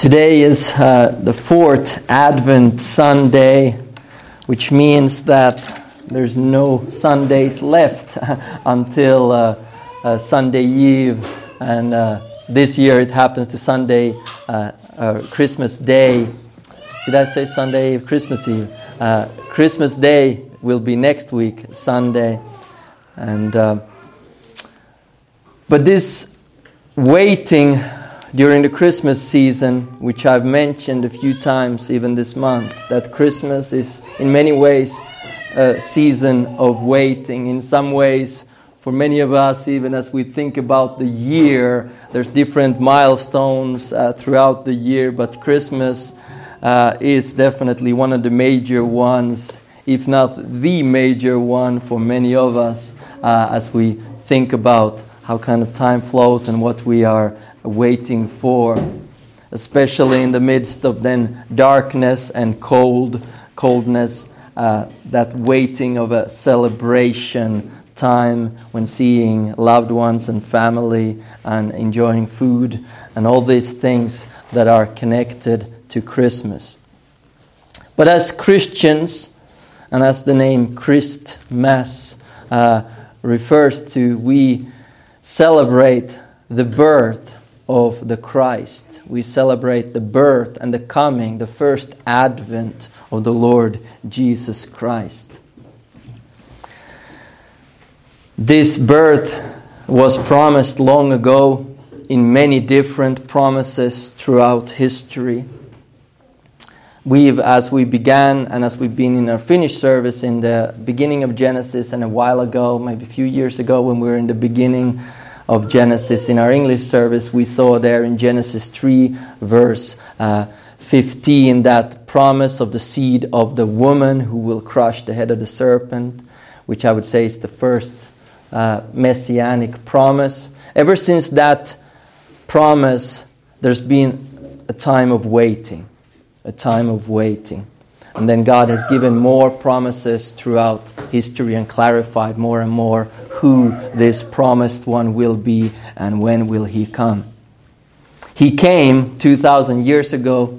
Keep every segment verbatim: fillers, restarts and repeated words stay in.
Today is uh, the fourth Advent Sunday, which means that there's no Sundays left until uh, uh, Sunday Eve, and uh, this year it happens to Sunday, uh, uh, Christmas Day. Did I say Sunday Eve? Christmas Eve. Uh, Christmas Day will be next week, Sunday, and uh, but this waiting during the Christmas season, which I've mentioned a few times even this month, that Christmas is in many ways a season of waiting. In some ways, for many of us, even as we think about the year, there's different milestones uh, throughout the year, but Christmas uh, is definitely one of the major ones, if not the major one for many of us, uh, as we think about how kind of time flows and what we are waiting for, especially in the midst of then darkness and cold, coldness, uh, that waiting of a celebration time when seeing loved ones and family and enjoying food and all these things that are connected to Christmas. But as Christians, and as the name Christmas uh, refers to, we celebrate the birth of the Christ. We celebrate the birth and the coming, the first advent of the Lord Jesus Christ. This birth was promised long ago in many different promises throughout history. We've, as we began and as we've been in our finished service in the beginning of Genesis, and a while ago, maybe a few years ago, when we were in the beginning of Genesis in our English service, we saw there in Genesis three, verse uh, fifteen, that promise of the seed of the woman who will crush the head of the serpent, which I would say is the first uh, messianic promise. Ever since that promise, there's been a time of waiting, a time of waiting. And then God has given more promises throughout history and clarified more and more who this promised one will be and when will he come. He came two thousand years ago,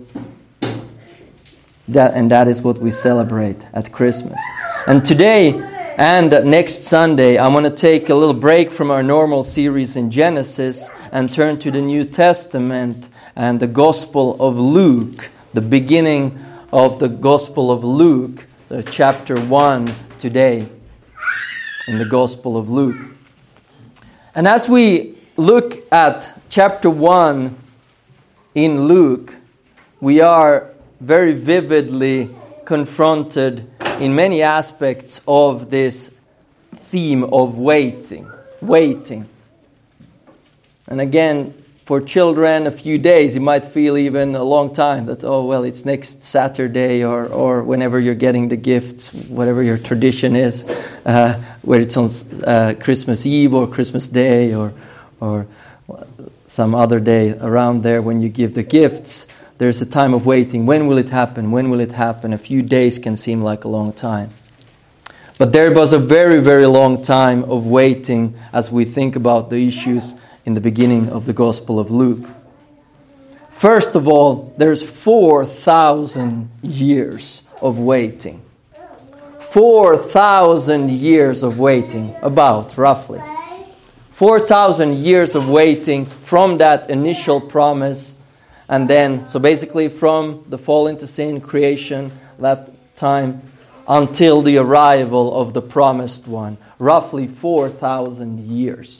that, and that is what we celebrate at Christmas. And today and next Sunday, I want to take a little break from our normal series in Genesis and turn to the New Testament and the Gospel of Luke, the beginning of the Gospel of Luke, uh, chapter one today in the Gospel of Luke. And as we look at chapter one in Luke, we are very vividly confronted in many aspects of this theme of waiting, waiting. And again, for children, a few days, it might feel even a long time that, oh, well, it's next Saturday or, or whenever you're getting the gifts, whatever your tradition is, uh, whether it's on uh, Christmas Eve or Christmas Day or, or some other day around there when you give the gifts. There's a time of waiting. When will it happen? When will it happen? A few days can seem like a long time. But there was a very, very long time of waiting as we think about the issues in the beginning of the Gospel of Luke. First of all, there's four thousand years of waiting. four thousand years of waiting, about, roughly. four thousand years of waiting from that initial promise, and then, so basically from the fall into sin, creation, that time, until the arrival of the promised one. Roughly four thousand years.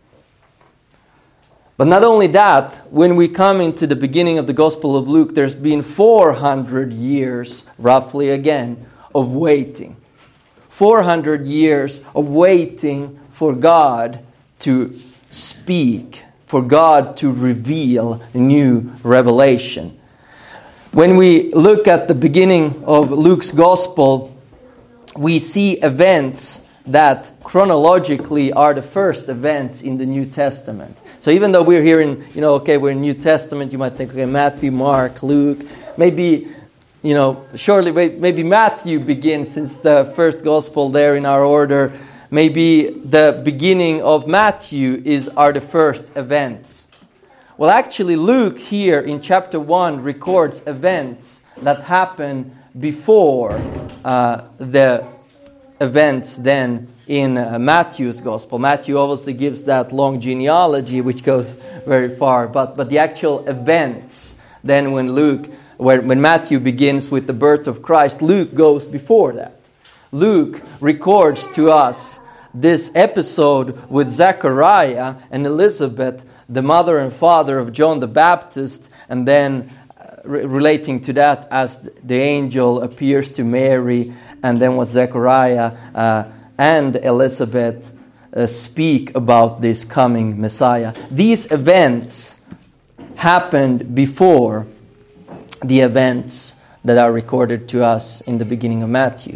But not only that, when we come into the beginning of the Gospel of Luke, there's been four hundred years, roughly again, of waiting. four hundred years of waiting for God to speak, for God to reveal new revelation. When we look at the beginning of Luke's Gospel, we see events that chronologically are the first events in the New Testament. So even though we're here in, you know, okay, we're in New Testament, you might think, okay, Matthew, Mark, Luke, maybe, you know, surely maybe Matthew begins since the first gospel there in our order. Maybe the beginning of Matthew is are the first events. Well, actually, Luke here in chapter one records events that happen before uh, the events then in uh, Matthew's gospel. Matthew obviously gives that long genealogy which goes very far, but, but the actual events then when Luke, when, when Matthew begins with the birth of Christ, Luke goes before that. Luke records to us this episode with Zechariah and Elizabeth, the mother and father of John the Baptist, and then uh, re- relating to that as the angel appears to Mary, and then what Zechariah uh, and Elizabeth uh, speak about this coming Messiah. These events happened before the events that are recorded to us in the beginning of Matthew.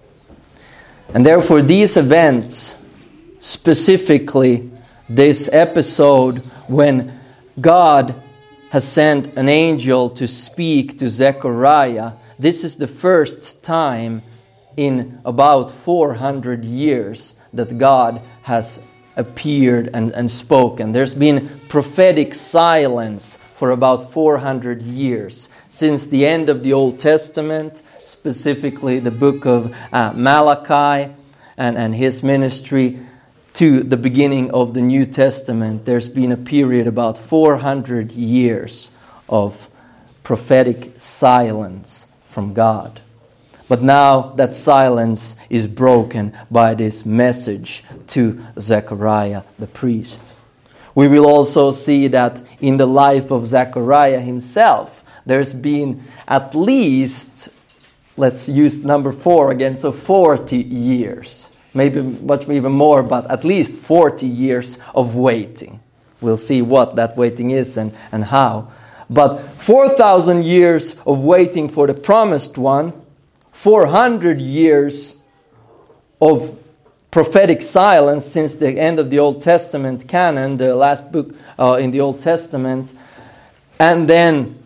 And therefore these events, specifically this episode when God has sent an angel to speak to Zechariah, this is the first time in about four hundred years that God has appeared and, and spoken. There's been prophetic silence for about four hundred years since the end of the Old Testament, specifically the book of uh, Malachi and, and his ministry, to the beginning of the New Testament. There's been a period about four hundred years of prophetic silence from God. But now that silence is broken by this message to Zechariah the priest. We will also see that in the life of Zechariah himself, there's been at least, let's use number four again, so forty years. Maybe much even more, but at least forty years of waiting. We'll see what that waiting is and, and how. But four thousand years of waiting for the promised one, four hundred years of prophetic silence since the end of the Old Testament canon, the last book uh, in the Old Testament, and then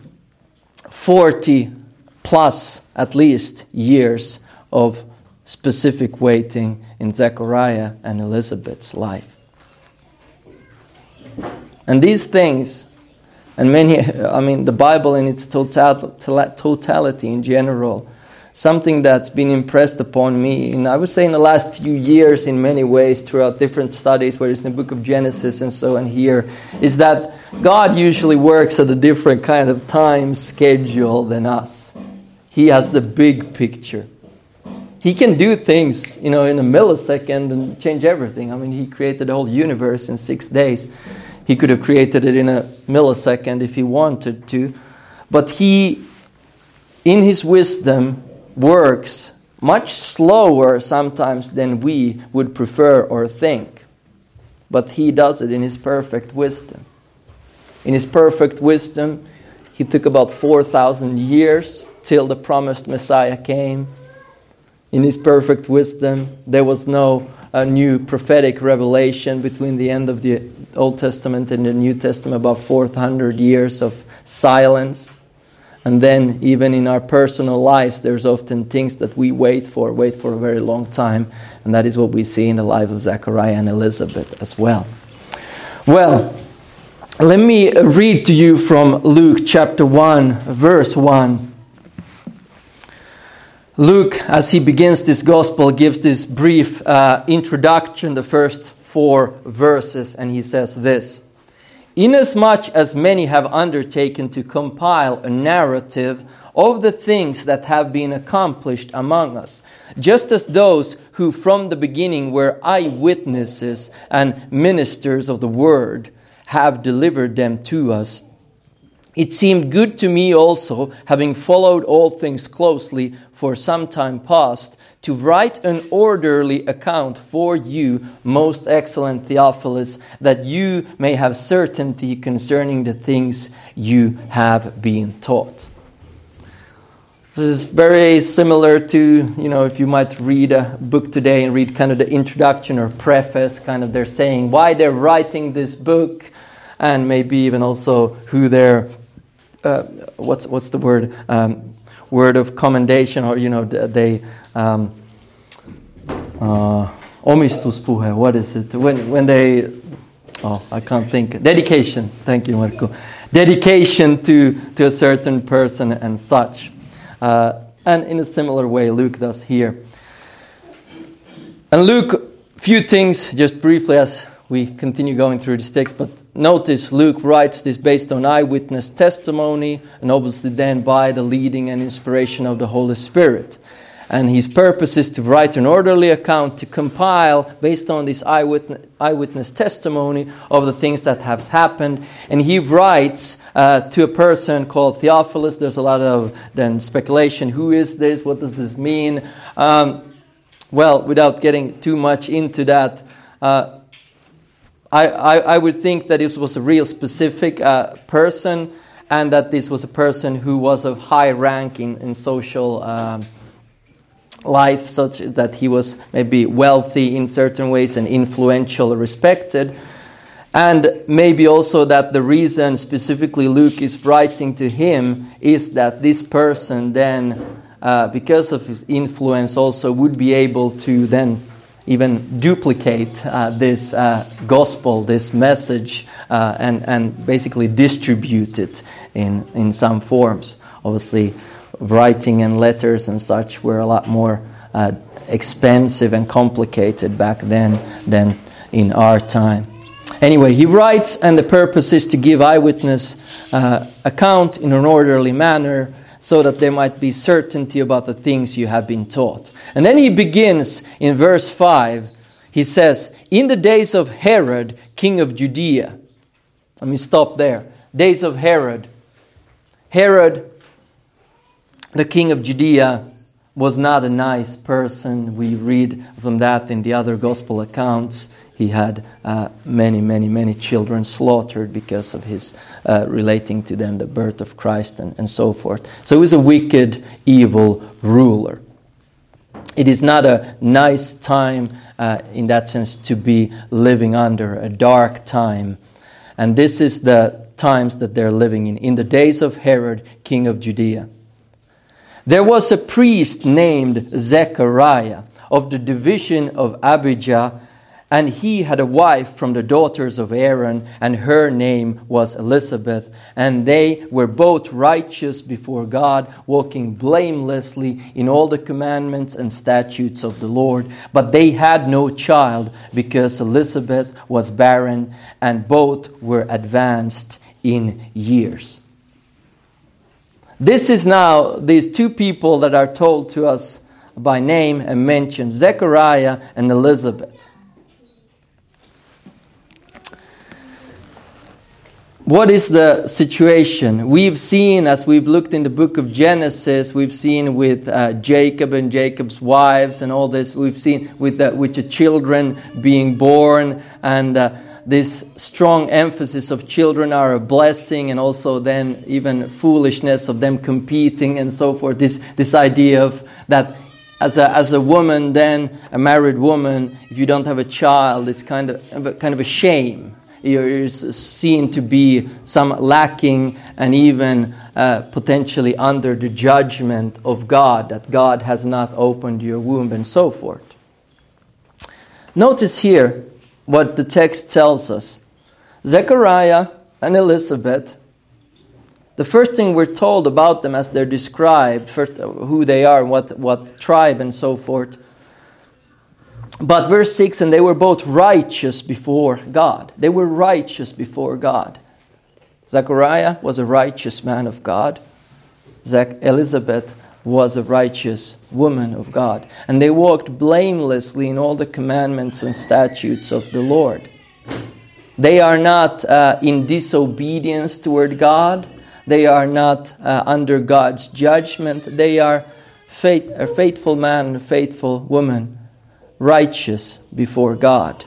forty plus at least years of specific waiting in Zechariah and Elizabeth's life. And these things, and many, I mean, the Bible in its total, totality in general, something that's been impressed upon me, and I would say in the last few years in many ways throughout different studies, whether it's in the book of Genesis and so on here, is that God usually works at a different kind of time schedule than us. He has the big picture. He can do things, you know, in a millisecond and change everything. I mean, he created the whole universe in six days. He could have created it in a millisecond if he wanted to. But he, in his wisdom, works much slower sometimes than we would prefer or think. But he does it in his perfect wisdom. In his perfect wisdom, he took about four thousand years till the promised Messiah came. In his perfect wisdom, there was no uh, new prophetic revelation between the end of the Old Testament and the New Testament, about four hundred years of silence. And then even in our personal lives, there's often things that we wait for, wait for a very long time. And that is what we see in the life of Zechariah and Elizabeth as well. Well, let me read to you from Luke chapter one, verse one. Luke, as he begins this gospel, gives this brief uh, introduction, the first four verses, and he says this: "Inasmuch as many have undertaken to compile a narrative of the things that have been accomplished among us, just as those who from the beginning were eyewitnesses and ministers of the word have delivered them to us, it seemed good to me also, having followed all things closely for some time past, to write an orderly account for you, most excellent Theophilus, that you may have certainty concerning the things you have been taught." This is very similar to, you know, if you might read a book today and read kind of the introduction or preface, kind of they're saying why they're writing this book, and maybe even also who they're Uh, what's what's the word? Um, word of commendation, or you know, they um, uh, omistuspuhe. What is it? When when they oh, I can't think. Dedication. Thank you, Marco. Dedication to, to a certain person and such. Uh, and in a similar way, Luke does here. And Luke, few things, just briefly as we continue going through this text, but notice Luke writes this based on eyewitness testimony, and obviously then by the leading and inspiration of the Holy Spirit. And his purpose is to write an orderly account, to compile, based on this eyewitness, eyewitness testimony, of the things that have happened. And he writes uh, to a person called Theophilus. There's a lot of then speculation. Who is this? What does this mean? Um, well, without getting too much into that, uh, I, I, I would think that this was a real specific uh, person, and that this was a person who was of high rank in, in social um, life, such that he was maybe wealthy in certain ways and influential, respected. And maybe also that the reason specifically Luke is writing to him is that this person then, uh, because of his influence, also would be able to then even duplicate uh, this uh, gospel, this message, uh, and, and basically distribute it in, in some forms. Obviously, writing and letters and such were a lot more uh, expensive and complicated back then than in our time. Anyway, he writes, and the purpose is to give eyewitness uh, account in an orderly manner, so that there might be certainty about the things you have been taught. And then he begins in verse five. He says, in the days of Herod, king of Judea. Let me stop there. Days of Herod. Herod, the king of Judea, was not a nice person. We read from that in the other gospel accounts. He had uh, many, many, many children slaughtered because of his uh, relating to them the birth of Christ and, and so forth. So he was a wicked, evil ruler. It is not a nice time uh, in that sense to be living under, a dark time. And this is the times that they're living in, in the days of Herod, king of Judea. There was a priest named Zechariah of the division of Abijah, and he had a wife from the daughters of Aaron, and her name was Elizabeth. And they were both righteous before God, walking blamelessly in all the commandments and statutes of the Lord. But they had no child, because Elizabeth was barren, and both were advanced in years. This is now these two people that are told to us by name and mentioned, Zechariah and Elizabeth. What is the situation? We've seen, as we've looked in the book of Genesis, we've seen with uh, Jacob and Jacob's wives and all this. We've seen with the, with the children being born, and uh, this strong emphasis of children are a blessing, and also then even foolishness of them competing and so forth. This this idea of that as a as a woman, then a married woman, if you don't have a child, it's kind of kind of a shame. You're seen to be some lacking and even uh, potentially under the judgment of God, that God has not opened your womb and so forth. Notice here what the text tells us. Zechariah and Elizabeth, the first thing we're told about them as they're described, first who they are, what, what tribe and so forth. But verse six, and they were both righteous before God. They were righteous before God. Zechariah was a righteous man of God. Zach- Elizabeth was a righteous woman of God. And they walked blamelessly in all the commandments and statutes of the Lord. They are not uh, in disobedience toward God. They are not uh, under God's judgment. They are faith- a faithful man and a faithful woman, righteous before God.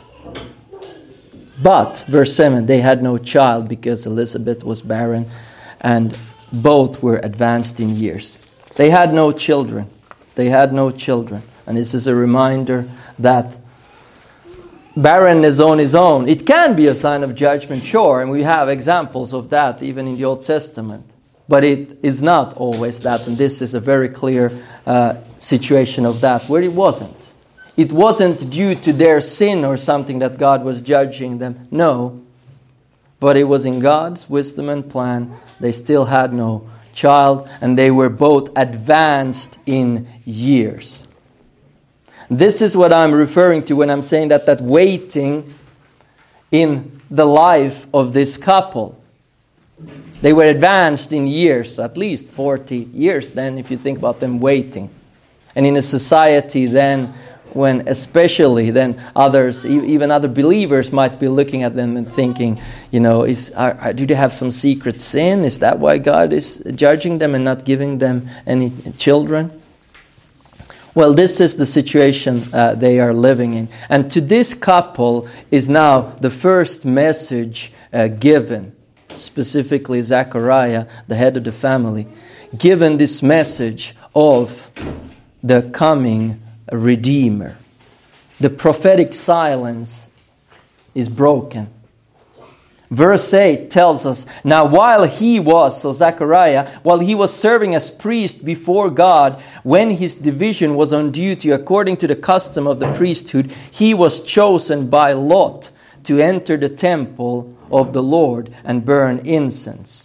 But, verse seven, they had no child because Elizabeth was barren, and both were advanced in years. They had no children. They had no children. And this is a reminder that barrenness on its own, it can be a sign of judgment, sure, and we have examples of that even in the Old Testament. But it is not always that, and this is a very clear uh, situation of that, where it wasn't. It wasn't due to their sin or something that God was judging them. No. But it was in God's wisdom and plan. They still had no child, and they were both advanced in years. This is what I'm referring to when I'm saying that that waiting in the life of this couple. They were advanced in years, at least forty years then, if you think about them waiting. And in a society then, when especially then others, even other believers might be looking at them and thinking, you know, is are, are, do they have some secret sin? Is that why God is judging them and not giving them any children? Well, this is the situation uh, they are living in. And to this couple is now the first message uh, given, specifically Zechariah, the head of the family, given this message of the coming Redeemer. The prophetic silence is broken. Verse eight tells us, now while he was, so Zechariah, while he was serving as priest before God, when his division was on duty according to the custom of the priesthood, he was chosen by lot to enter the temple of the Lord and burn incense.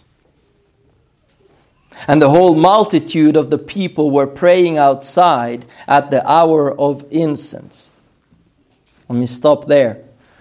And the whole multitude of the people were praying outside at the hour of incense. Let me stop there.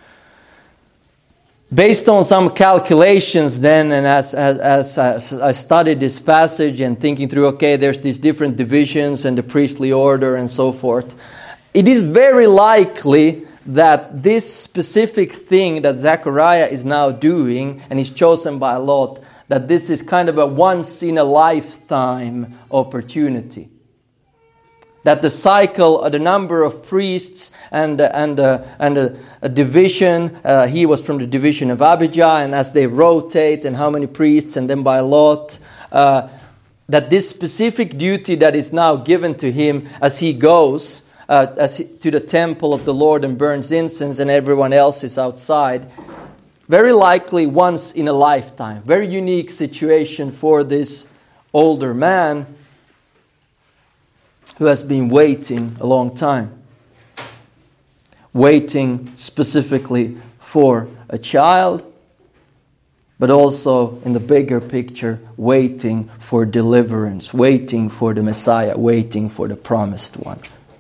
Based on some calculations then, and as, as, as, as I studied this passage and thinking through, okay, there's these different divisions and the priestly order and so forth, it is very likely that this specific thing that Zechariah is now doing, and is chosen by Lot, that this is kind of a once-in-a-lifetime opportunity. That the cycle, uh, the number of priests and uh, and uh, and uh, a division, uh, he was from the division of Abijah, and as they rotate, and how many priests, and then by Lot, uh, that this specific duty that is now given to him as he goes uh, as he, to the temple of the Lord and burns incense, and everyone else is outside, very likely once in a lifetime. Very unique situation for this older man who has been waiting a long time. Waiting specifically for a child, but also in the bigger picture, waiting for deliverance, waiting for the Messiah, waiting for the promised one.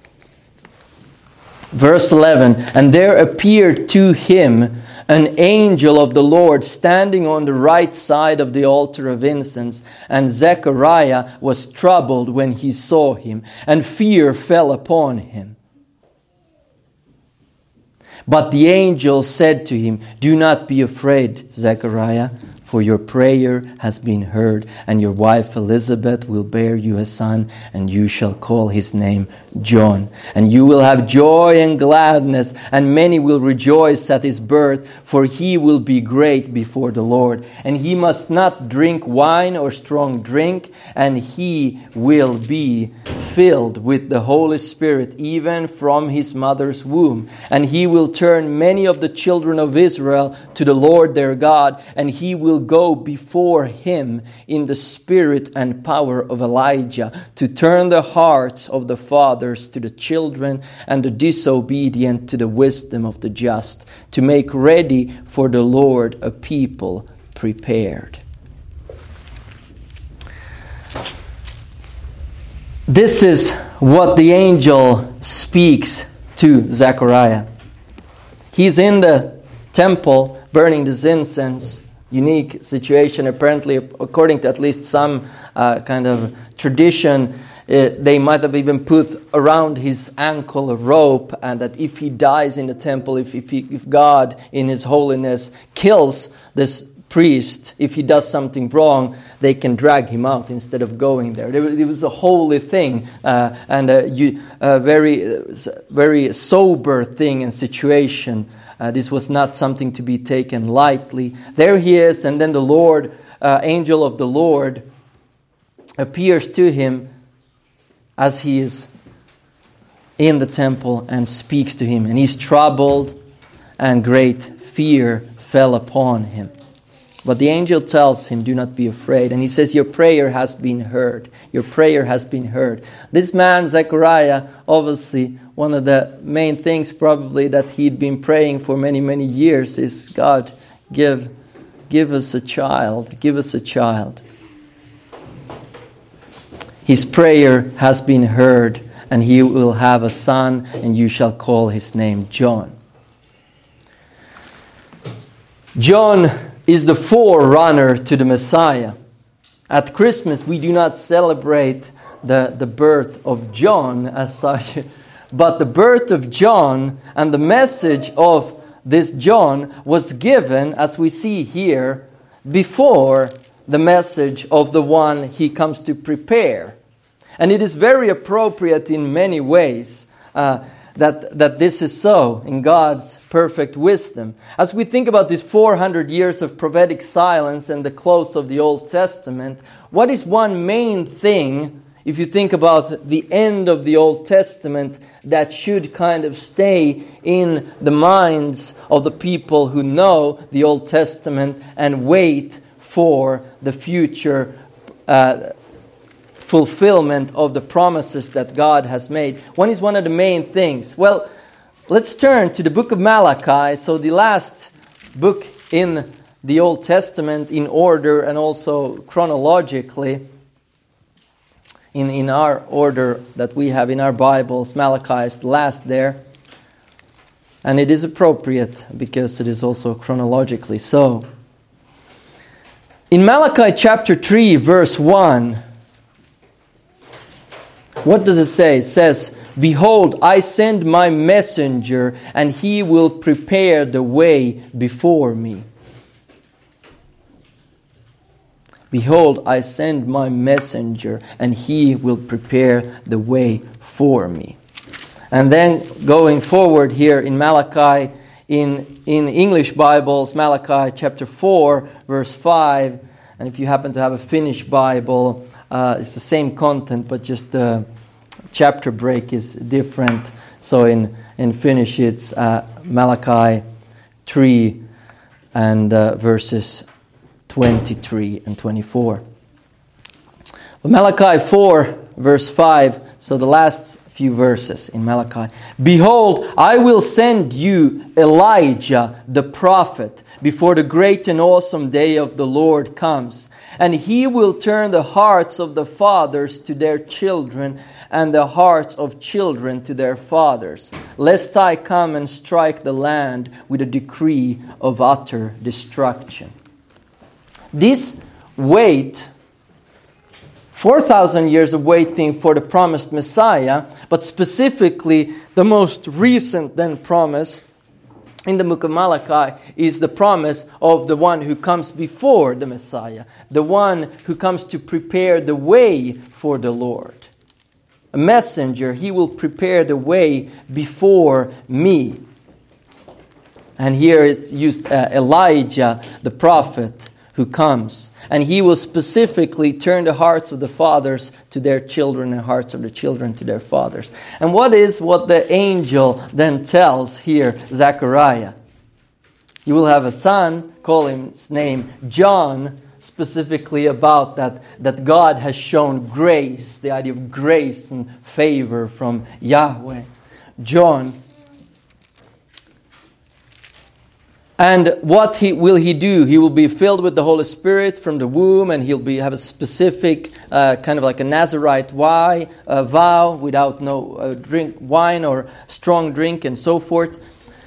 Verse eleven, and there appeared to him an angel of the Lord standing on the right side of the altar of incense, and Zechariah was troubled when he saw him, and fear fell upon him. But the angel said to him, do not be afraid, Zechariah, for your prayer has been heard, and your wife Elizabeth will bear you a son, and you shall call his name John. And you will have joy and gladness, and many will rejoice at his birth, for he will be great before the Lord. And he must not drink wine or strong drink, and he will be filled with the Holy Spirit, even from his mother's womb. And he will turn many of the children of Israel to the Lord their God, and he will go before him in the spirit and power of Elijah, to turn the hearts of the fathers to the children, and the disobedient to the wisdom of the just, to make ready for the Lord a people prepared. This is what the angel speaks to Zechariah. He's in the temple burning this incense. Unique situation, apparently, according to at least some uh, kind of tradition, uh, they might have even put around his ankle a rope, and that if he dies in the temple, if if, he, if God in his holiness kills this priest, if he does something wrong, they can drag him out instead of going there. It was a holy thing, uh, and a, a very, very sober thing and situation. Uh, this was not something to be taken lightly. There he is, and then the Lord, uh, angel of the Lord, appears to him as he is in the temple and speaks to him. And he's troubled, and great fear fell upon him. But the angel tells him, do not be afraid. And he says, your prayer has been heard. Your prayer has been heard. This man, Zechariah, obviously, one of the main things probably that he'd been praying for many, many years is, God, give, give us a child. Give us a child. His prayer has been heard, and he will have a son, and you shall call his name John. John is the forerunner to the Messiah. At Christmas, we do not celebrate the, the birth of John as such, but the birth of John and the message of this John was given, as we see here, before the message of the one he comes to prepare. And it is very appropriate in many ways uh, that, that this is so in God's perfect wisdom. As we think about these four hundred years of prophetic silence and the close of the Old Testament, what is one main thing, if you think about the end of the Old Testament, that should kind of stay in the minds of the people who know the Old Testament and wait for the future uh, fulfillment of the promises that God has made? One is one of the main things. Well, let's turn to the book of Malachi. So the last book in the Old Testament in order and also chronologically. In, in our order that we have in our Bibles, Malachi is the last there. And it is appropriate because it is also chronologically so. In Malachi chapter three, verse one, what does it say? It says, behold, I send my messenger, and he will prepare the way before me. Behold, I send my messenger, and he will prepare the way for me. And then going forward here in Malachi, in, in English Bibles, Malachi chapter four, verse five, and if you happen to have a Finnish Bible, uh, it's the same content, but just the chapter break is different. So in, in Finnish it's uh, Malachi three and uh, verses twenty-three and twenty-four. But Malachi four, verse five, so the last few verses in Malachi. Behold, I will send you Elijah the prophet before the great and awesome day of the Lord comes. And he will turn the hearts of the fathers to their children, and the hearts of children to their fathers, lest I come and strike the land with a decree of utter destruction. This wait, four thousand years of waiting for the promised Messiah, but specifically the most recent then promise in the book of Malachi is the promise of the one who comes before the Messiah, the one who comes to prepare the way for the Lord. A messenger, he will prepare the way before me. And here it's used uh, Elijah, the prophet, who comes. And he will specifically turn the hearts of the fathers to their children and hearts of the children to their fathers. And what is what the angel then tells here, Zechariah? You will have a son, call his name John, specifically about that, that God has shown grace, the idea of grace and favor from Yahweh. John. And what he, will he do? He will be filled with the Holy Spirit from the womb, and he'll be have a specific uh, kind of like a Nazarite vow, uh, vow without no uh, drink wine or strong drink and so forth.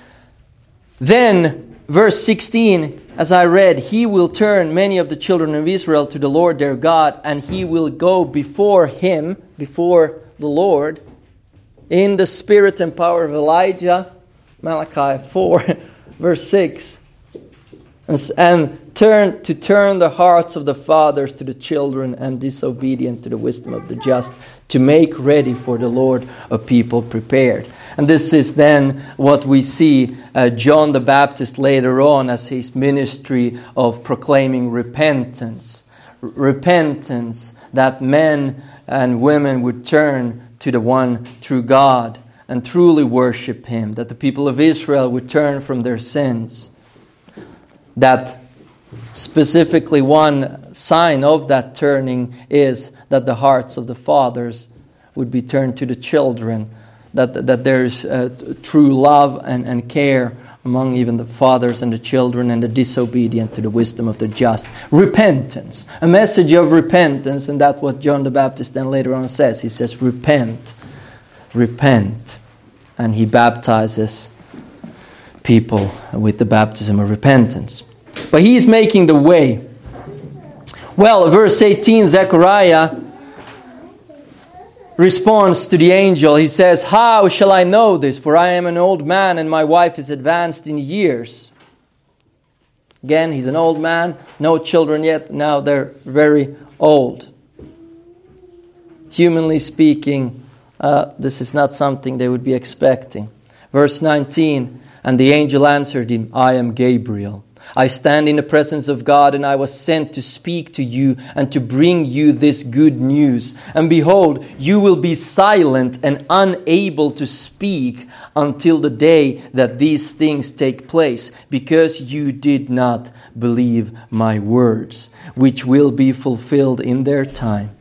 Then, verse sixteen, as I read, he will turn many of the children of Israel to the Lord their God, and he will go before him, before the Lord, in the spirit and power of Elijah, Malachi four. Verse six, and, and turn to turn the hearts of the fathers to the children and disobedient to the wisdom of the just, to make ready for the Lord a people prepared. And this is then what we see uh, John the Baptist later on as his ministry of proclaiming repentance. R- repentance, that men and women would turn to the one true God and truly worship Him, that the people of Israel would turn from their sins, that Specifically, one sign of that turning is that the hearts of the fathers would be turned to the children, that, that there's uh, true love and, and care among even the fathers and the children, and the disobedient to the wisdom of the just. Repentance, a message of repentance, and that's what John the Baptist then later on says. He says, repent, repent, and he baptizes people with the baptism of repentance. But he is making the way. Well, verse eighteen, Zechariah responds to the angel. He says, how shall I know this? For I am an old man and my wife is advanced in years. Again, he's an old man, no children yet. Now they're very old. Humanly speaking, uh, this is not something they would be expecting. Verse nineteen, and the angel answered him, I am Gabriel. I stand in the presence of God, and I was sent to speak to you and to bring you this good news. And behold, you will be silent and unable to speak until the day that these things take place, because you did not believe my words, which will be fulfilled in their time.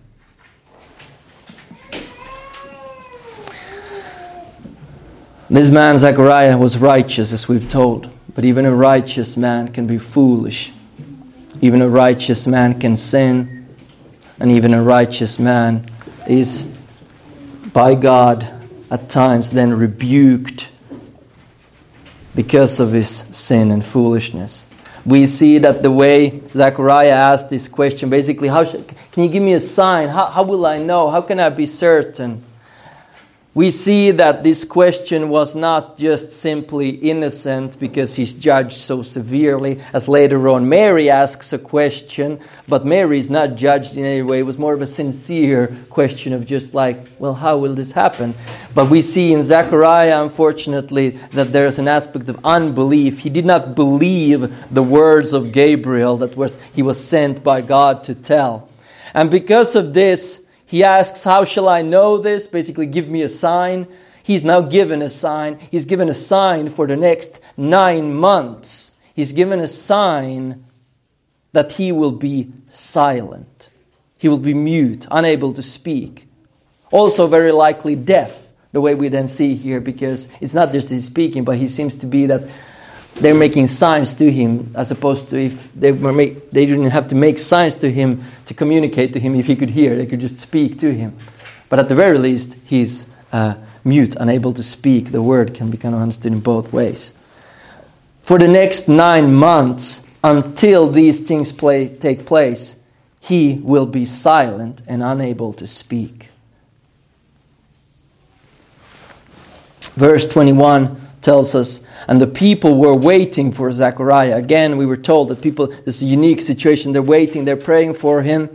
This man, Zechariah, was righteous, as we've told. But even a righteous man can be foolish. Even a righteous man can sin. And even a righteous man is, by God, at times then rebuked because of his sin and foolishness. We see that the way Zechariah asked this question, basically, how should, can you give me a sign? How, how will I know? How can I be certain? We see that this question was not just simply innocent because he's judged so severely, as later on Mary asks a question, but Mary is not judged in any way. It was more of a sincere question of just like, well, how will this happen? But we see in Zechariah, unfortunately, that there's an aspect of unbelief. He did not believe the words of Gabriel that was he was sent by God to tell. And because of this, he asks, how shall I know this? Basically, give me a sign. He's now given a sign. He's given a sign for the next nine months. He's given a sign that he will be silent. He will be mute, unable to speak. Also very likely deaf, the way we then see here, because it's not just he's speaking, but he seems to be that they're making signs to him, as opposed to if they were make, they didn't have to make signs to him to communicate to him if he could hear. They could just speak to him. But at the very least, he's uh, mute, unable to speak. The word can be kind of understood in both ways. For the next nine months, until these things play, take place, he will be silent and unable to speak. Verse twenty-one tells us, and the people were waiting for Zechariah. Again, we were told that people, this is a unique situation. They're waiting, they're praying for him.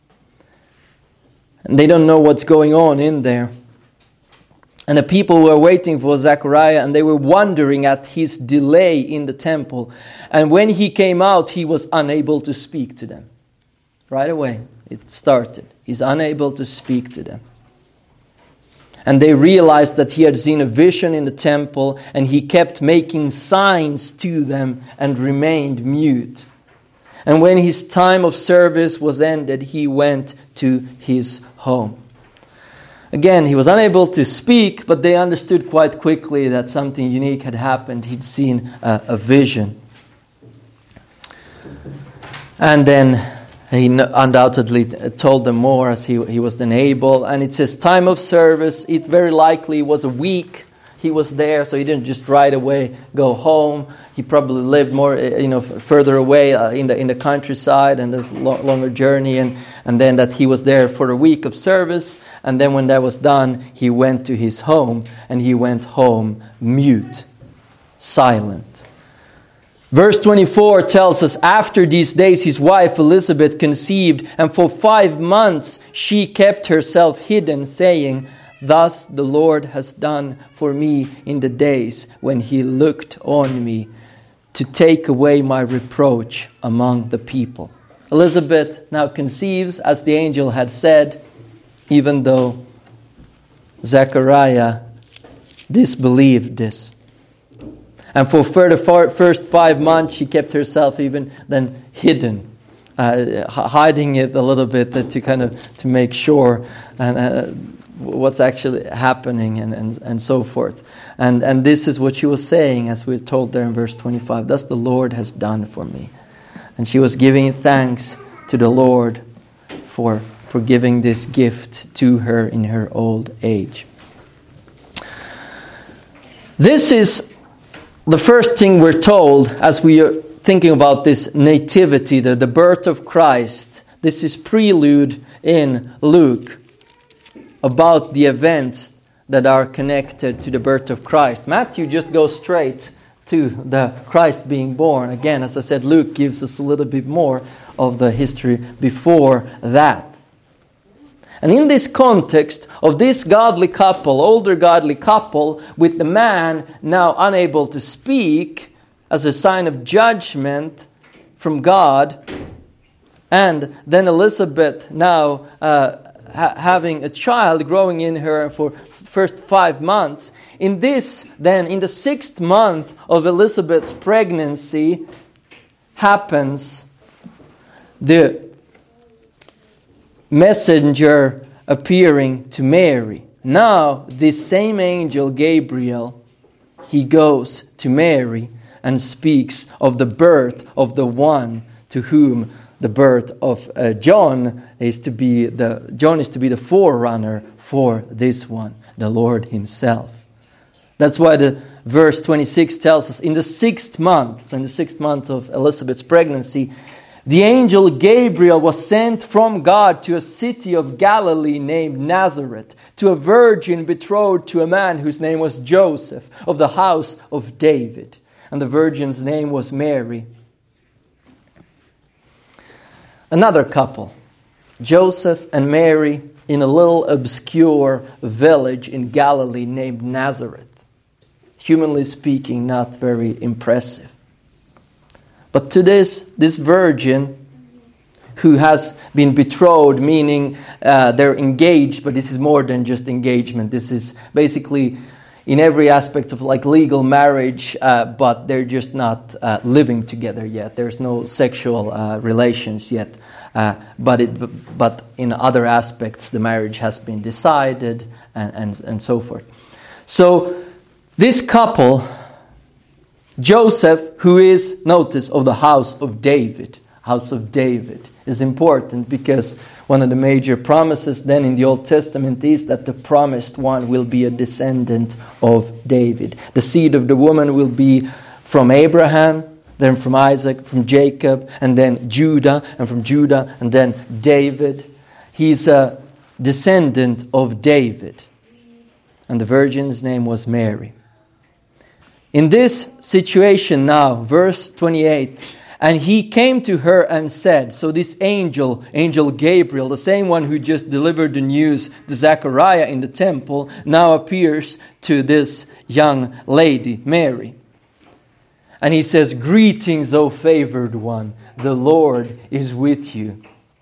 And they don't know what's going on in there. And the people were waiting for Zechariah, and they were wondering at his delay in the temple. And when he came out, he was unable to speak to them. Right away, it started. He's unable to speak to them. And they realized that he had seen a vision in the temple, and he kept making signs to them and remained mute. And when his time of service was ended, he went to his home. Again, he was unable to speak, but they understood quite quickly that something unique had happened. He'd seen a, a vision. And then he undoubtedly told them more as he, he was then able. And it says time of service. It very likely was a week he was there, so he didn't just right away go home. He probably lived more, you know, further away uh, in the in the countryside, and there's a lo- longer journey. And, and then that he was there for a week of service. And then when that was done, he went to his home, and he went home mute, silent. Verse twenty-four tells us, after these days his wife Elizabeth conceived, and for five months she kept herself hidden, saying, thus the Lord has done for me in the days when he looked on me, to take away my reproach among the people. Elizabeth now conceives, as the angel had said, even though Zechariah disbelieved this. And for the first five months, she kept herself even then hidden, uh, hiding it a little bit to kind of to make sure and uh, what's actually happening and, and, and so forth. And and this is what she was saying, as we're told there in verse twenty-five. Thus the Lord has done for me. And she was giving thanks to the Lord for, for giving this gift to her in her old age. This is the first thing we're told as we are thinking about this nativity, the, the birth of Christ. This is prelude in Luke about the events that are connected to the birth of Christ. Matthew just goes straight to the Christ being born. Again, as I said, Luke gives us a little bit more of the history before that. And in this context of this godly couple, older godly couple, with the man now unable to speak as a sign of judgment from God, and then Elizabeth now uh, ha- having a child growing in her for first five months. In this, then, in the sixth month of Elizabeth's pregnancy, happens the messenger appearing to Mary. Now, this same angel, Gabriel, he goes to Mary and speaks of the birth of the one to whom the birth of uh, John is to be the John is to be the forerunner for this one, the Lord himself. That's why the verse twenty-six tells us, in the sixth month, so in the sixth month of Elizabeth's pregnancy, the angel Gabriel was sent from God to a city of Galilee named Nazareth, to a virgin betrothed to a man whose name was Joseph, of the house of David. And the virgin's name was Mary. Another couple, Joseph and Mary, in a little obscure village in Galilee named Nazareth. Humanly speaking, not very impressive. But to this, this virgin who has been betrothed, meaning uh, they're engaged, but this is more than just engagement. This is basically in every aspect of like legal marriage, uh, but they're just not uh, living together yet. There's no sexual uh, relations yet. Uh, but it, but in other aspects, the marriage has been decided and, and, and so forth. So this couple, Joseph, who is, notice, of the house of David, house of David, is important because one of the major promises then in the Old Testament is that the promised one will be a descendant of David. The seed of the woman will be from Abraham, then from Isaac, from Jacob, and then Judah, and from Judah, and then David. He's a descendant of David. And the virgin's name was Mary. In this situation now, verse twenty-eight, and he came to her and said, so this angel, angel Gabriel, the same one who just delivered the news to Zechariah in the temple, now appears to this young lady, Mary. And he says, greetings, O favored one, the Lord is with you.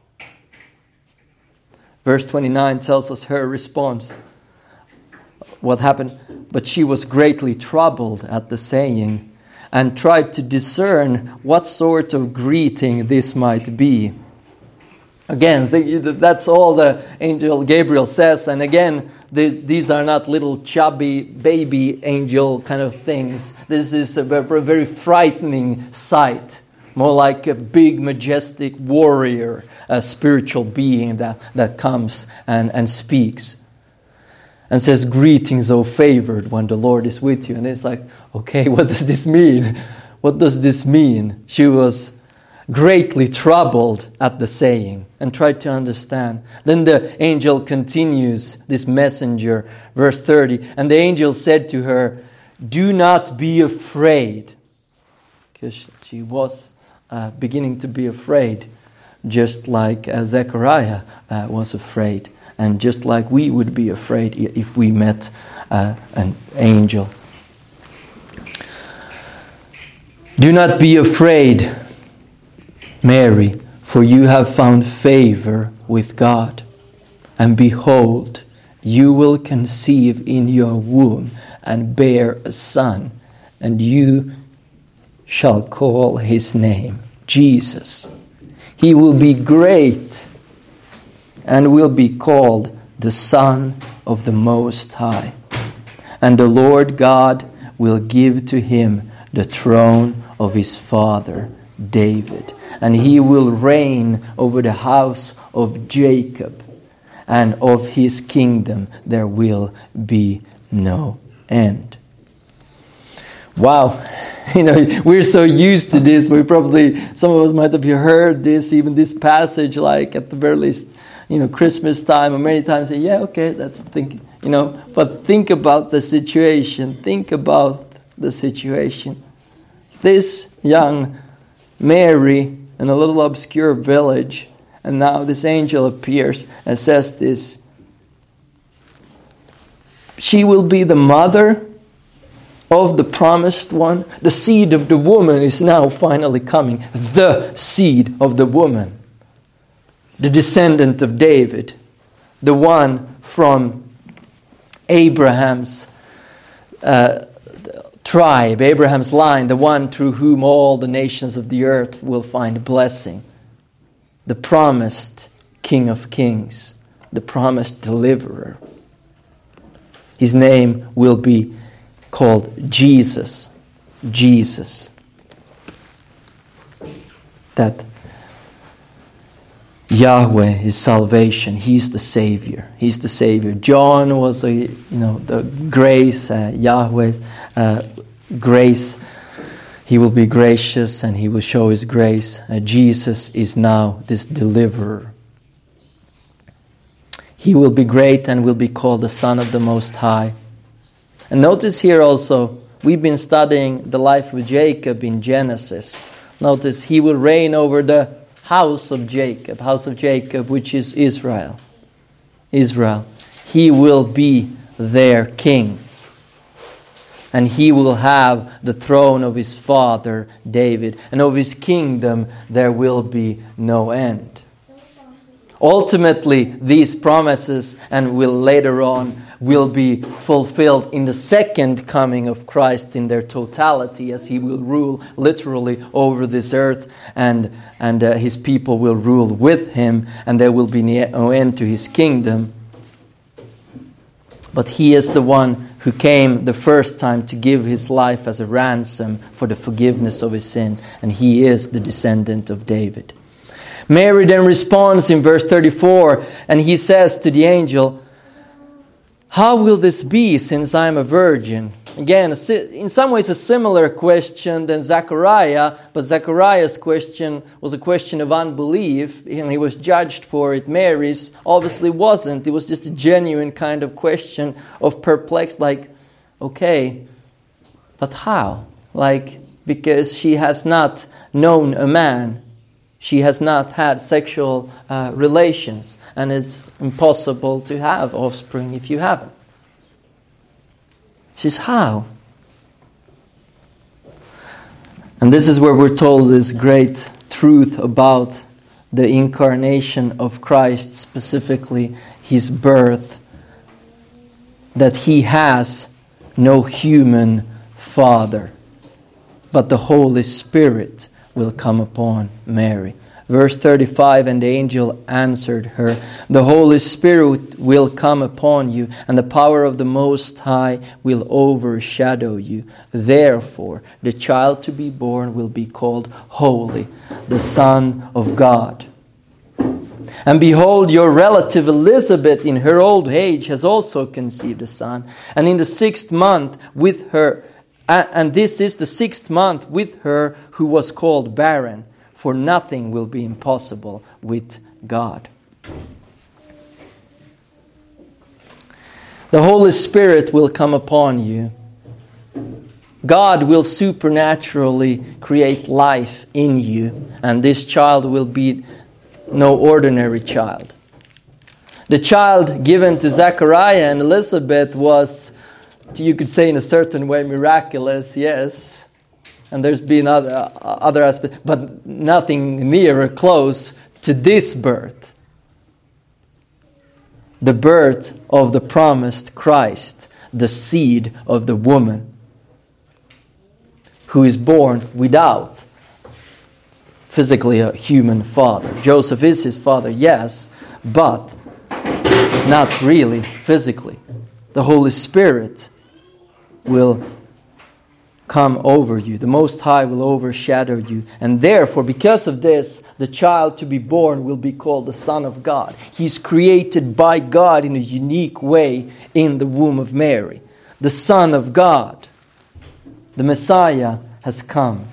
Verse twenty-nine tells us her response. What happened? But she was greatly troubled at the saying and tried to discern what sort of greeting this might be. Again, that's all the angel Gabriel says. And again, these are not little chubby baby angel kind of things. This is a very frightening sight. More like a big, majestic warrior, a spiritual being that, that comes and, and speaks. And says, greetings, O favored one, the Lord is with you. And it's like, okay, what does this mean? What does this mean? She was greatly troubled at the saying and tried to understand. Then the angel continues, this messenger, verse thirty. And the angel said to her, do not be afraid. Because she was uh, beginning to be afraid, just like uh, Zechariah uh, was afraid. And just like we would be afraid if we met uh, an angel. Do not be afraid, Mary, for you have found favor with God. And behold, you will conceive in your womb and bear a son, and you shall call his name Jesus. He will be great and will be called the Son of the Most High. And the Lord God will give to him the throne of his father David. And he will reign over the house of Jacob. And of his kingdom there will be no end. Wow. You know, we're so used to this. We probably, some of us might have heard this, even this passage, like at the very least, you know, Christmas time, or many times say, yeah, okay, that's the thing, you know. But think about the situation. Think about the situation. This young Mary in a little obscure village, and now this angel appears and says this. She will be the mother of the promised one. The seed of the woman is now finally coming. The seed of the woman. The descendant of David. The one from Abraham's uh, tribe, Abraham's line. The one through whom all the nations of the earth will find blessing. The promised King of Kings. The promised deliverer. His name will be called Jesus. Jesus. That Yahweh is salvation. He's the Savior. He's the Savior. John was a, you know, the grace, uh, Yahweh, uh, grace. He will be gracious and he will show his grace. Uh, Jesus is now this deliverer. He will be great and will be called the Son of the Most High. And notice here also, we've been studying the life of Jacob in Genesis. Notice he will reign over the house of Jacob, house of Jacob, which is Israel. Israel. He will be their king. And he will have the throne of his father David. And of his kingdom there will be no end. Ultimately, these promises, and will later on, will be fulfilled in the second coming of Christ in their totality, as he will rule literally over this earth, and, and uh, his people will rule with him, and there will be no end to his kingdom. But he is the one who came the first time to give his life as a ransom for the forgiveness of his sin, and he is the descendant of David. Mary then responds in verse thirty-four, and he says to the angel, "How will this be, since I am a virgin?" Again, in some ways a similar question than Zechariah, but Zechariah's question was a question of unbelief, and he was judged for it. Mary's obviously wasn't. It was just a genuine kind of question of perplexed, like, okay, but how? Like, because she has not known a man. She has not had sexual uh, relations, and it's impossible to have offspring if you haven't. She says, how? And this is where we're told this great truth about the incarnation of Christ, specifically his birth, that he has no human father, but the Holy Spirit will come upon Mary. Verse thirty-five, and the angel answered her, "The Holy Spirit will come upon you, and the power of the Most High will overshadow you. Therefore, the child to be born will be called Holy, the Son of God. And behold, your relative Elizabeth in her old age has also conceived a son, and in the sixth month with her And this is the sixth month with her who was called barren, for nothing will be impossible with God." The Holy Spirit will come upon you. God will supernaturally create life in you, and this child will be no ordinary child. The child given to Zechariah and Elizabeth was, you could say in a certain way, miraculous, yes. And there's been other other aspects, but nothing near or close to this birth. The birth of the promised Christ, the seed of the woman, who is born without physically a human father. Joseph is his father, yes, but not really physically. The Holy Spirit will come over you. The Most High will overshadow you. And therefore, because of this, the child to be born will be called the Son of God. He's created by God in a unique way in the womb of Mary. The Son of God. The Messiah has come.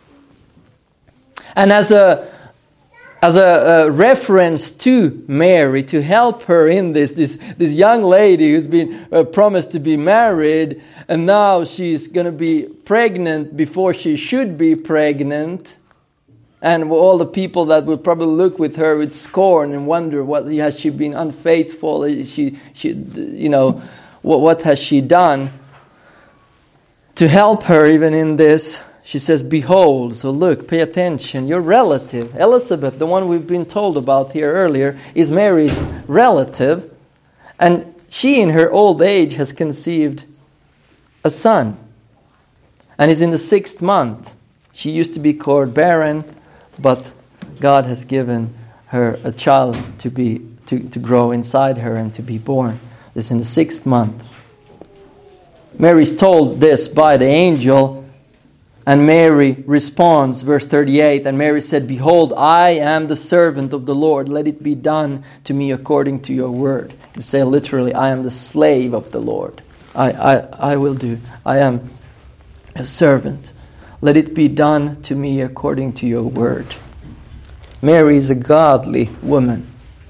And as a As a, a reference to Mary, to help her in this, this, this young lady who's been uh, promised to be married, and now she's going to be pregnant before she should be pregnant, and all the people that will probably look with her with scorn and wonder, what has she been unfaithful? Is she, she, you know, what, what has she done? To help her even in this, she says, behold, so look, pay attention, your relative, Elizabeth, the one we've been told about here earlier, is Mary's relative. And she in her old age has conceived a son. And is in the sixth month. She used to be called barren, but God has given her a child to be to, to grow inside her and to be born. This is in the sixth month. Mary's told this by the angel. And Mary responds, verse thirty-eight, and Mary said, behold, I am the servant of the Lord. Let it be done to me according to your word. You say literally, I am the slave of the Lord. I, I, I will do. I am a servant. Let it be done to me according to your word. Mary is a godly woman.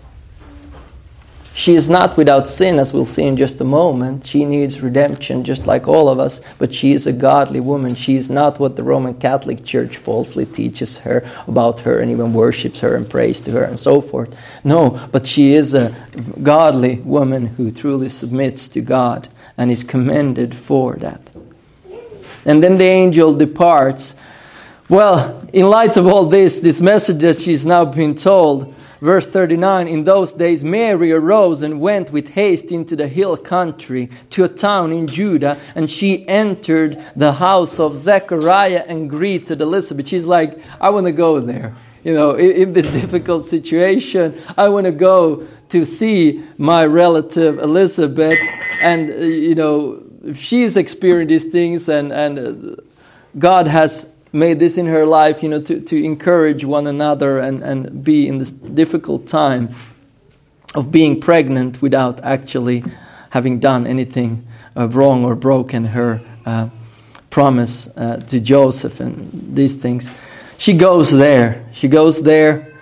She is not without sin, as we'll see in just a moment. She needs redemption just like all of us, but she is a godly woman. She is not what the Roman Catholic Church falsely teaches her about her and even worships her and prays to her and so forth. No, but she is a godly woman who truly submits to God and is commended for that. And then the angel departs. Well, in light of all this, this message that she's now been told, verse thirty-nine, in those days Mary arose and went with haste into the hill country to a town in Judah, and she entered the house of Zechariah and greeted Elizabeth. She's like, I want to go there. You know, in, in this difficult situation, I want to go to see my relative Elizabeth. And, uh, you know, if she's experienced these things and, and uh, God has made this in her life, you know, to, to encourage one another and, and be in this difficult time of being pregnant without actually having done anything uh, wrong or broken her uh, promise uh, to Joseph and these things. She goes there. She goes there.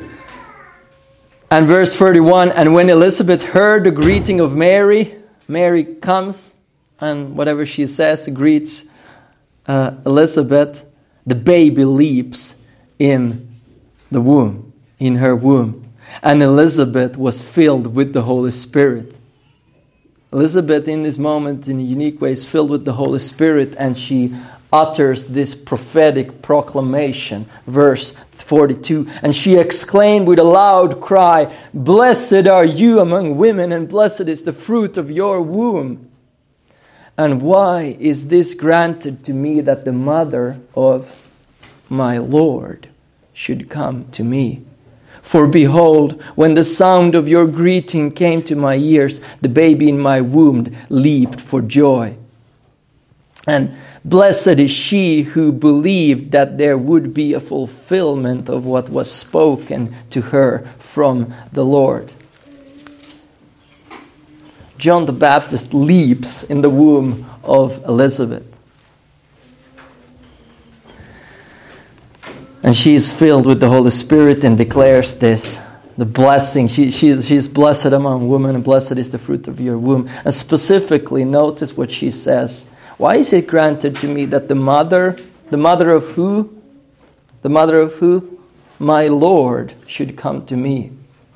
And verse thirty-one, and when Elizabeth heard the greeting of Mary, Mary comes and whatever she says greets uh, Elizabeth. The baby leaps in the womb, in her womb. And Elizabeth was filled with the Holy Spirit. Elizabeth in this moment in a unique way is filled with the Holy Spirit, and she utters this prophetic proclamation. Verse forty-two, and she exclaimed with a loud cry, blessed are you among women, and blessed is the fruit of your womb. And why is this granted to me, that the mother of my Lord should come to me? For behold, when the sound of your greeting came to my ears, the baby in my womb leaped for joy. And blessed is she who believed that there would be a fulfillment of what was spoken to her from the Lord. John the Baptist leaps in the womb of Elizabeth. And she is filled with the Holy Spirit and declares this, the blessing. She, she, she is blessed among women, and blessed is the fruit of your womb. And specifically, notice what she says. Why is it granted to me that the mother, the mother of who? The mother of who? My Lord should come to me.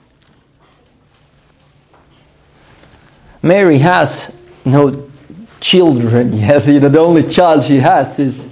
Mary has no children yet. You know, the only child she has is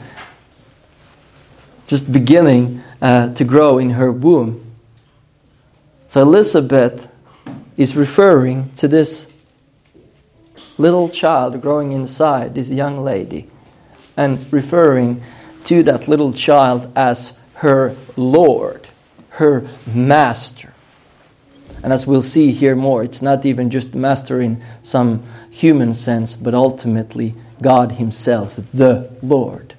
just beginning uh, to grow in her womb. So Elizabeth is referring to this little child growing inside this young lady, and referring to that little child as her Lord. her master. And as we'll see here more, it's not even just master in some human sense, but ultimately God himself, the Lord.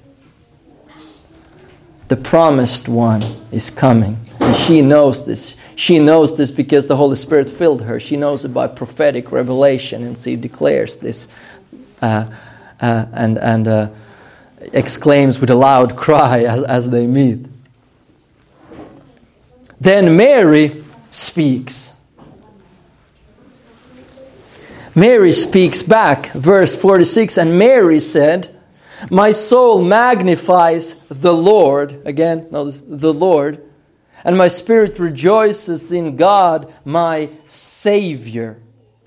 The promised one is coming. And she knows this. She knows this because the Holy Spirit filled her. She knows it by prophetic revelation, and she declares this uh, uh, and, and uh, exclaims with a loud cry as, as they meet. Then Mary speaks. Mary speaks back, verse forty-six, and Mary said, "My soul magnifies the Lord," again, notice, the Lord, "and my spirit rejoices in God, my Savior.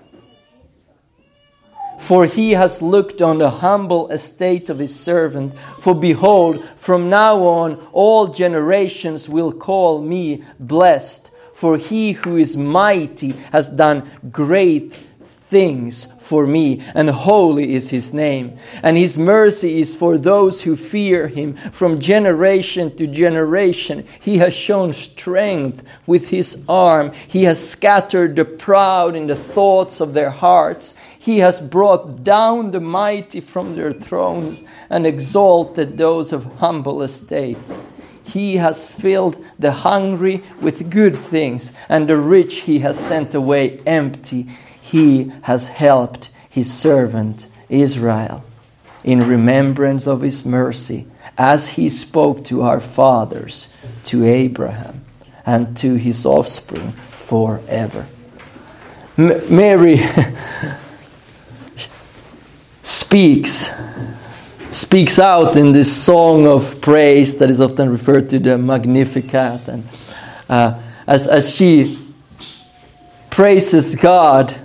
For he has looked on the humble estate of his servant. For behold, from now on all generations will call me blessed. For he who is mighty has done great things for me, and holy is his name. And his mercy is for those who fear him from generation to generation. He has shown strength with his arm. He has scattered the proud in the thoughts of their hearts. He has brought down the mighty from their thrones and exalted those of humble estate. He has filled the hungry with good things, and the rich he has sent away empty. He has helped his servant Israel in remembrance of his mercy, as he spoke to our fathers, to Abraham, and to his offspring forever." M- Mary speaks, speaks out in this song of praise that is often referred to the Magnificat, and uh, as as she praises God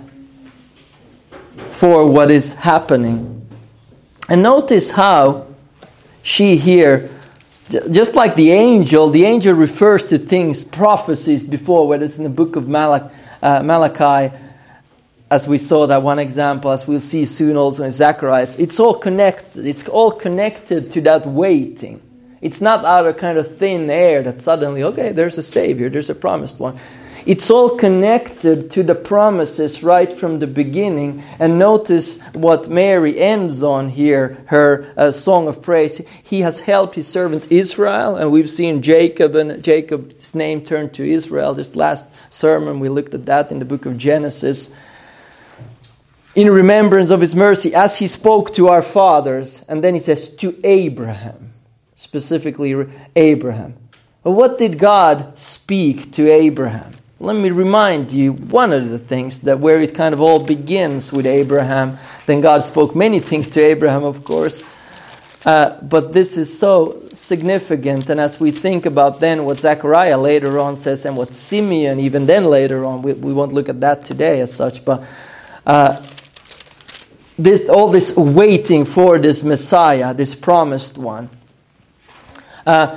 for what is happening. And notice how she here, just like the angel, the angel refers to things, prophecies before, whether it's in the book of Malach, uh, Malachi, as we saw that one example, as we'll see soon also in Zacharias. It's all connected. It's all connected to that waiting. It's not out of kind of thin air that suddenly, okay, there's a Savior, there's a promised one. It's all connected to the promises right from the beginning. And notice what Mary ends on here, her uh, song of praise. He has helped his servant Israel, and we've seen Jacob, and Jacob's name turned to Israel. This last sermon, we looked at that in the book of Genesis. In remembrance of his mercy, as he spoke to our fathers. And then he says, to Abraham, specifically Abraham. But what did God speak to Abraham? Let me remind you one of the things that where it kind of all begins with Abraham. Then God spoke many things to Abraham, of course. Uh, but this is so significant. And as we think about then what Zechariah later on says, and what Simeon even then later on, we, we won't look at that today as such, but uh, this all this waiting for this Messiah, this promised one. Uh,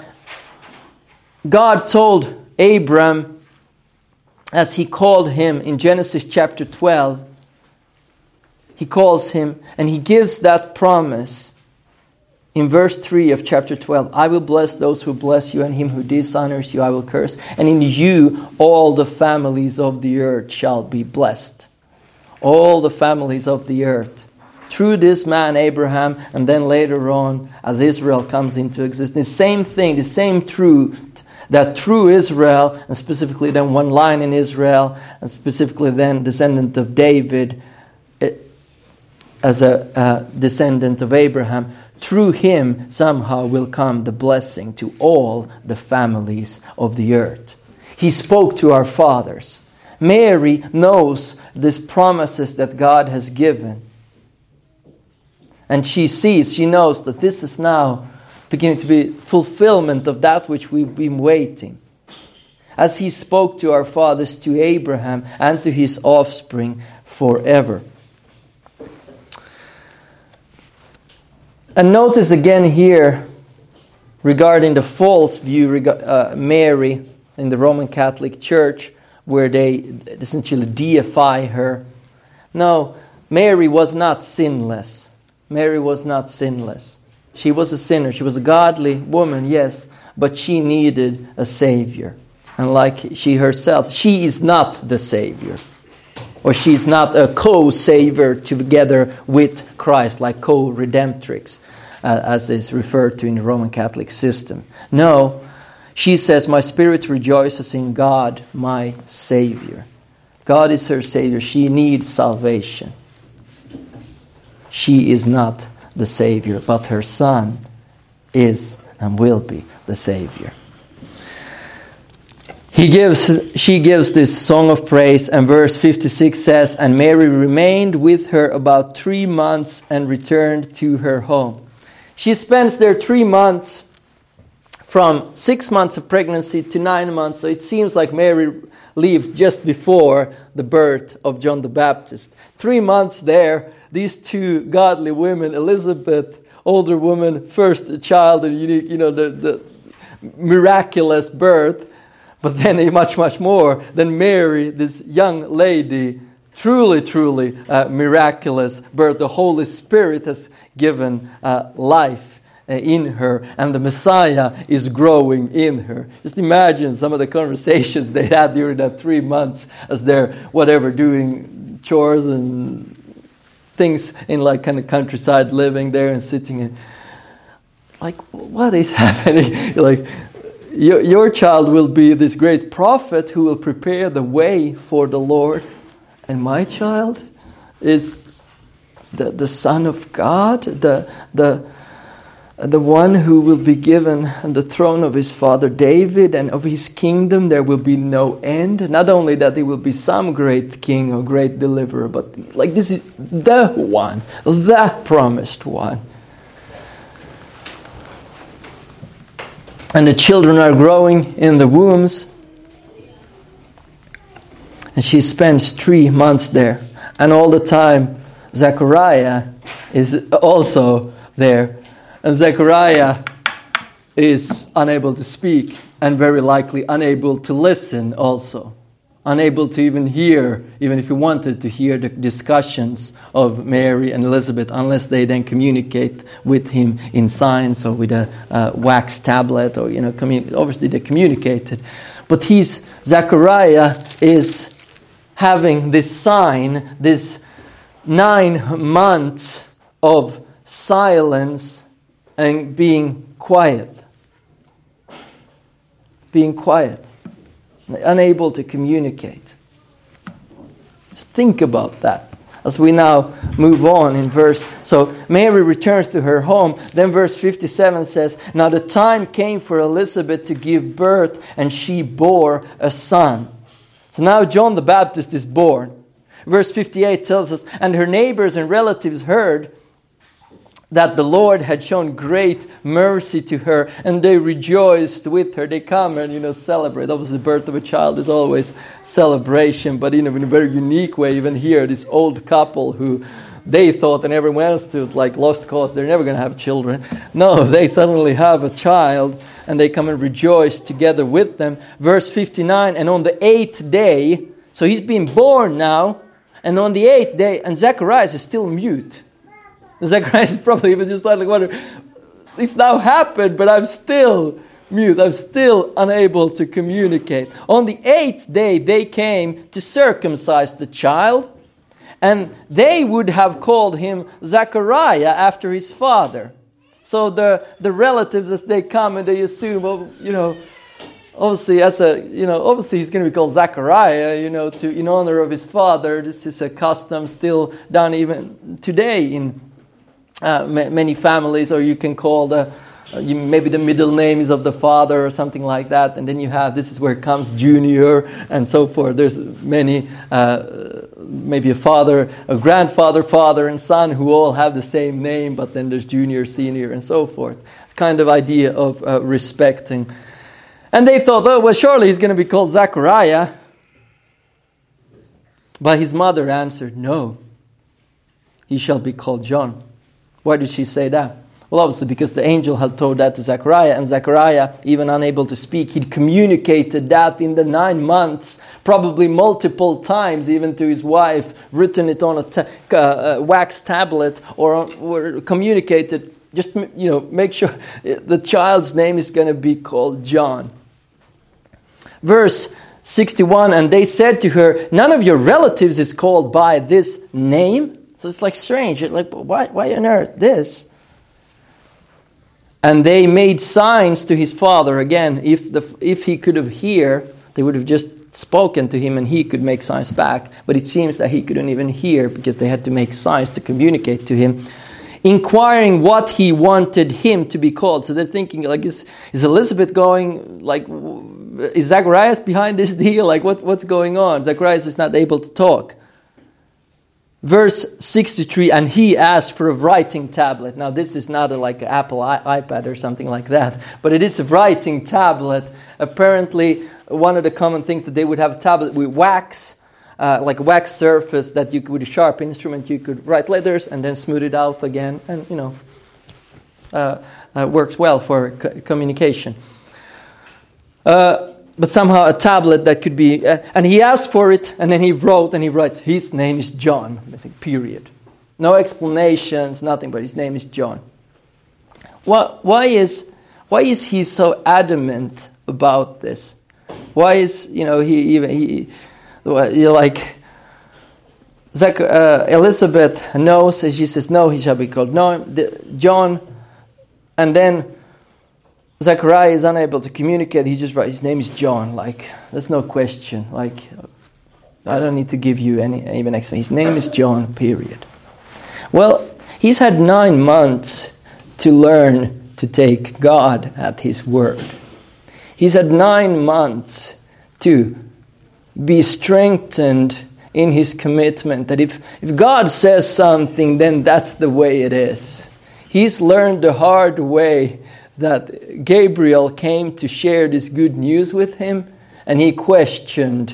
God told Abram, as he called him in Genesis chapter twelve, he calls him and he gives that promise in verse three of chapter twelve. I will bless those who bless you, and him who dishonors you I will curse. And in you all the families of the earth shall be blessed. All the families of the earth. Through this man Abraham, and then later on as Israel comes into existence. The same thing, the same truth. That through Israel, and specifically then one line in Israel, and specifically then descendant of David, it, as a uh, descendant of Abraham, through him somehow will come the blessing to all the families of the earth. He spoke to our fathers. Mary knows these promises that God has given. And she sees, she knows that this is now beginning to be fulfillment of that which we've been waiting. As he spoke to our fathers, to Abraham, and to his offspring forever. And notice again here, regarding the false view, uh, Mary in the Roman Catholic Church, where they essentially deify her. No, Mary was not sinless. Mary was not sinless. She was a sinner. She was a godly woman, yes, but she needed a Savior. And like she herself, she is not the Savior. Or she's not a co-savior together with Christ, like co-redemptrix, uh, as is referred to in the Roman Catholic system. No, she says, my spirit rejoices in God, my Savior. God is her Savior. She needs salvation. She is not the Savior, but her Son is and will be the Savior. He gives, she gives this song of praise, and verse fifty-six says, and Mary remained with her about three months and returned to her home. She spends there three months, from six months of pregnancy to nine months. So it seems like Mary leaves just before the birth of John the Baptist. Three months there, these two godly women, Elizabeth, older woman, first child, and unique, you know, the, the miraculous birth. But then much, much more than Mary, this young lady, truly, truly uh, miraculous birth. The Holy Spirit has given uh, life uh, in her, and the Messiah is growing in her. Just imagine some of the conversations they had during that three months as they're, whatever, doing chores and things in like kind of countryside, living there and sitting in. Like, what is happening? Like, Your, your child will be this great prophet who will prepare the way for the Lord. And my child is the, the Son of God, the, the, the one who will be given the throne of his father David, and of his kingdom there will be no end. Not only that he will be some great king or great deliverer, but like this is the one, the promised one. And the children are growing in the wombs. And she spends three months there. And all the time, Zechariah is also there. And Zechariah is unable to speak, and very likely unable to listen also. Unable to even hear, even if he wanted to hear the discussions of Mary and Elizabeth, unless they then communicate with him in signs or with a uh, wax tablet, or, you know, commun- obviously they communicated. But he's, Zechariah is having this sign, this nine months of silence and being quiet. Being quiet. Unable to communicate. Just think about that as we now move on in verse. So Mary returns to her home. Then verse fifty-seven says, now the time came for Elizabeth to give birth, and she bore a son. So now John the Baptist is born. Verse fifty-eight tells us, and her neighbors and relatives heard that the Lord had shown great mercy to her, and they rejoiced with her. They come and, you know, celebrate. Obviously, the birth of a child is always celebration, but, you know, in a very unique way. Even here, this old couple who they thought, and everyone else thought, like lost cause, they're never going to have children. No, they suddenly have a child, and they come and rejoice together with them. Verse fifty-nine, and on the eighth day, so he's been born now, and on the eighth day, and Zacharias is still mute. Zacharias is probably even just like, what? It's now happened, but I'm still mute. I'm still unable to communicate. On the eighth day, they came to circumcise the child, and they would have called him Zachariah after his father. So the, the relatives, as they come and they assume, well, you know, obviously, as a you know, obviously he's going to be called Zachariah, you know, to in honor of his father. This is a custom still done even today in Uh, many families, or you can call the uh, you, maybe the middle name is of the father or something like that, and then you have, this is where it comes junior and so forth. There's many, uh, maybe a father, a grandfather, father and son who all have the same name, but then there's junior, senior and so forth. It's kind of idea of uh, respecting. And they thought, oh, well, surely he's going to be called Zachariah. But his mother answered, no, he shall be called John. Why did she say that? Well, obviously because the angel had told that to Zechariah, and Zechariah, even unable to speak, he'd communicated that in the nine months, probably multiple times, even to his wife, written it on a ta- uh, wax tablet, or, on, or communicated, just, you know, make sure the child's name is going to be called John. Verse sixty-one, and they said to her, none of your relatives is called by this name. So it's like strange. It's like, why, why on earth this? And they made signs to his father. Again, if the if he could have heard, they would have just spoken to him and he could make signs back. But it seems that he couldn't even hear because they had to make signs to communicate to him, inquiring what he wanted him to be called. So they're thinking, like, is, is Elizabeth going, like, is Zacharias behind this deal? Like, what, what's going on? Zacharias is not able to talk. Verse sixty-three, and he asked for a writing tablet. Now, this is not a, like an Apple I- iPad or something like that, but it is a writing tablet. Apparently, one of the common things that they would have a tablet with wax, uh, like a wax surface that you could, with a sharp instrument, you could write letters and then smooth it out again, and, you know, uh, uh, works well for co- communication. Uh, But somehow a tablet that could be... Uh, and he asked for it, and then he wrote, and he wrote, his name is John, I think, period. No explanations, nothing, but his name is John. Why, why is why is he so adamant about this? Why is, you know, he even... he, you're like... Zach, uh, Elizabeth knows, and she says, no, he shall be called no, the, John, and then... Zechariah is unable to communicate. He just writes, his name is John. Like, there's no question. Like, I don't need to give you any even explanation. His name is John, period. Well, he's had nine months to learn to take God at his word. He's had nine months to be strengthened in his commitment that if, if God says something, then that's the way it is. He's learned the hard way that Gabriel came to share this good news with him, and he questioned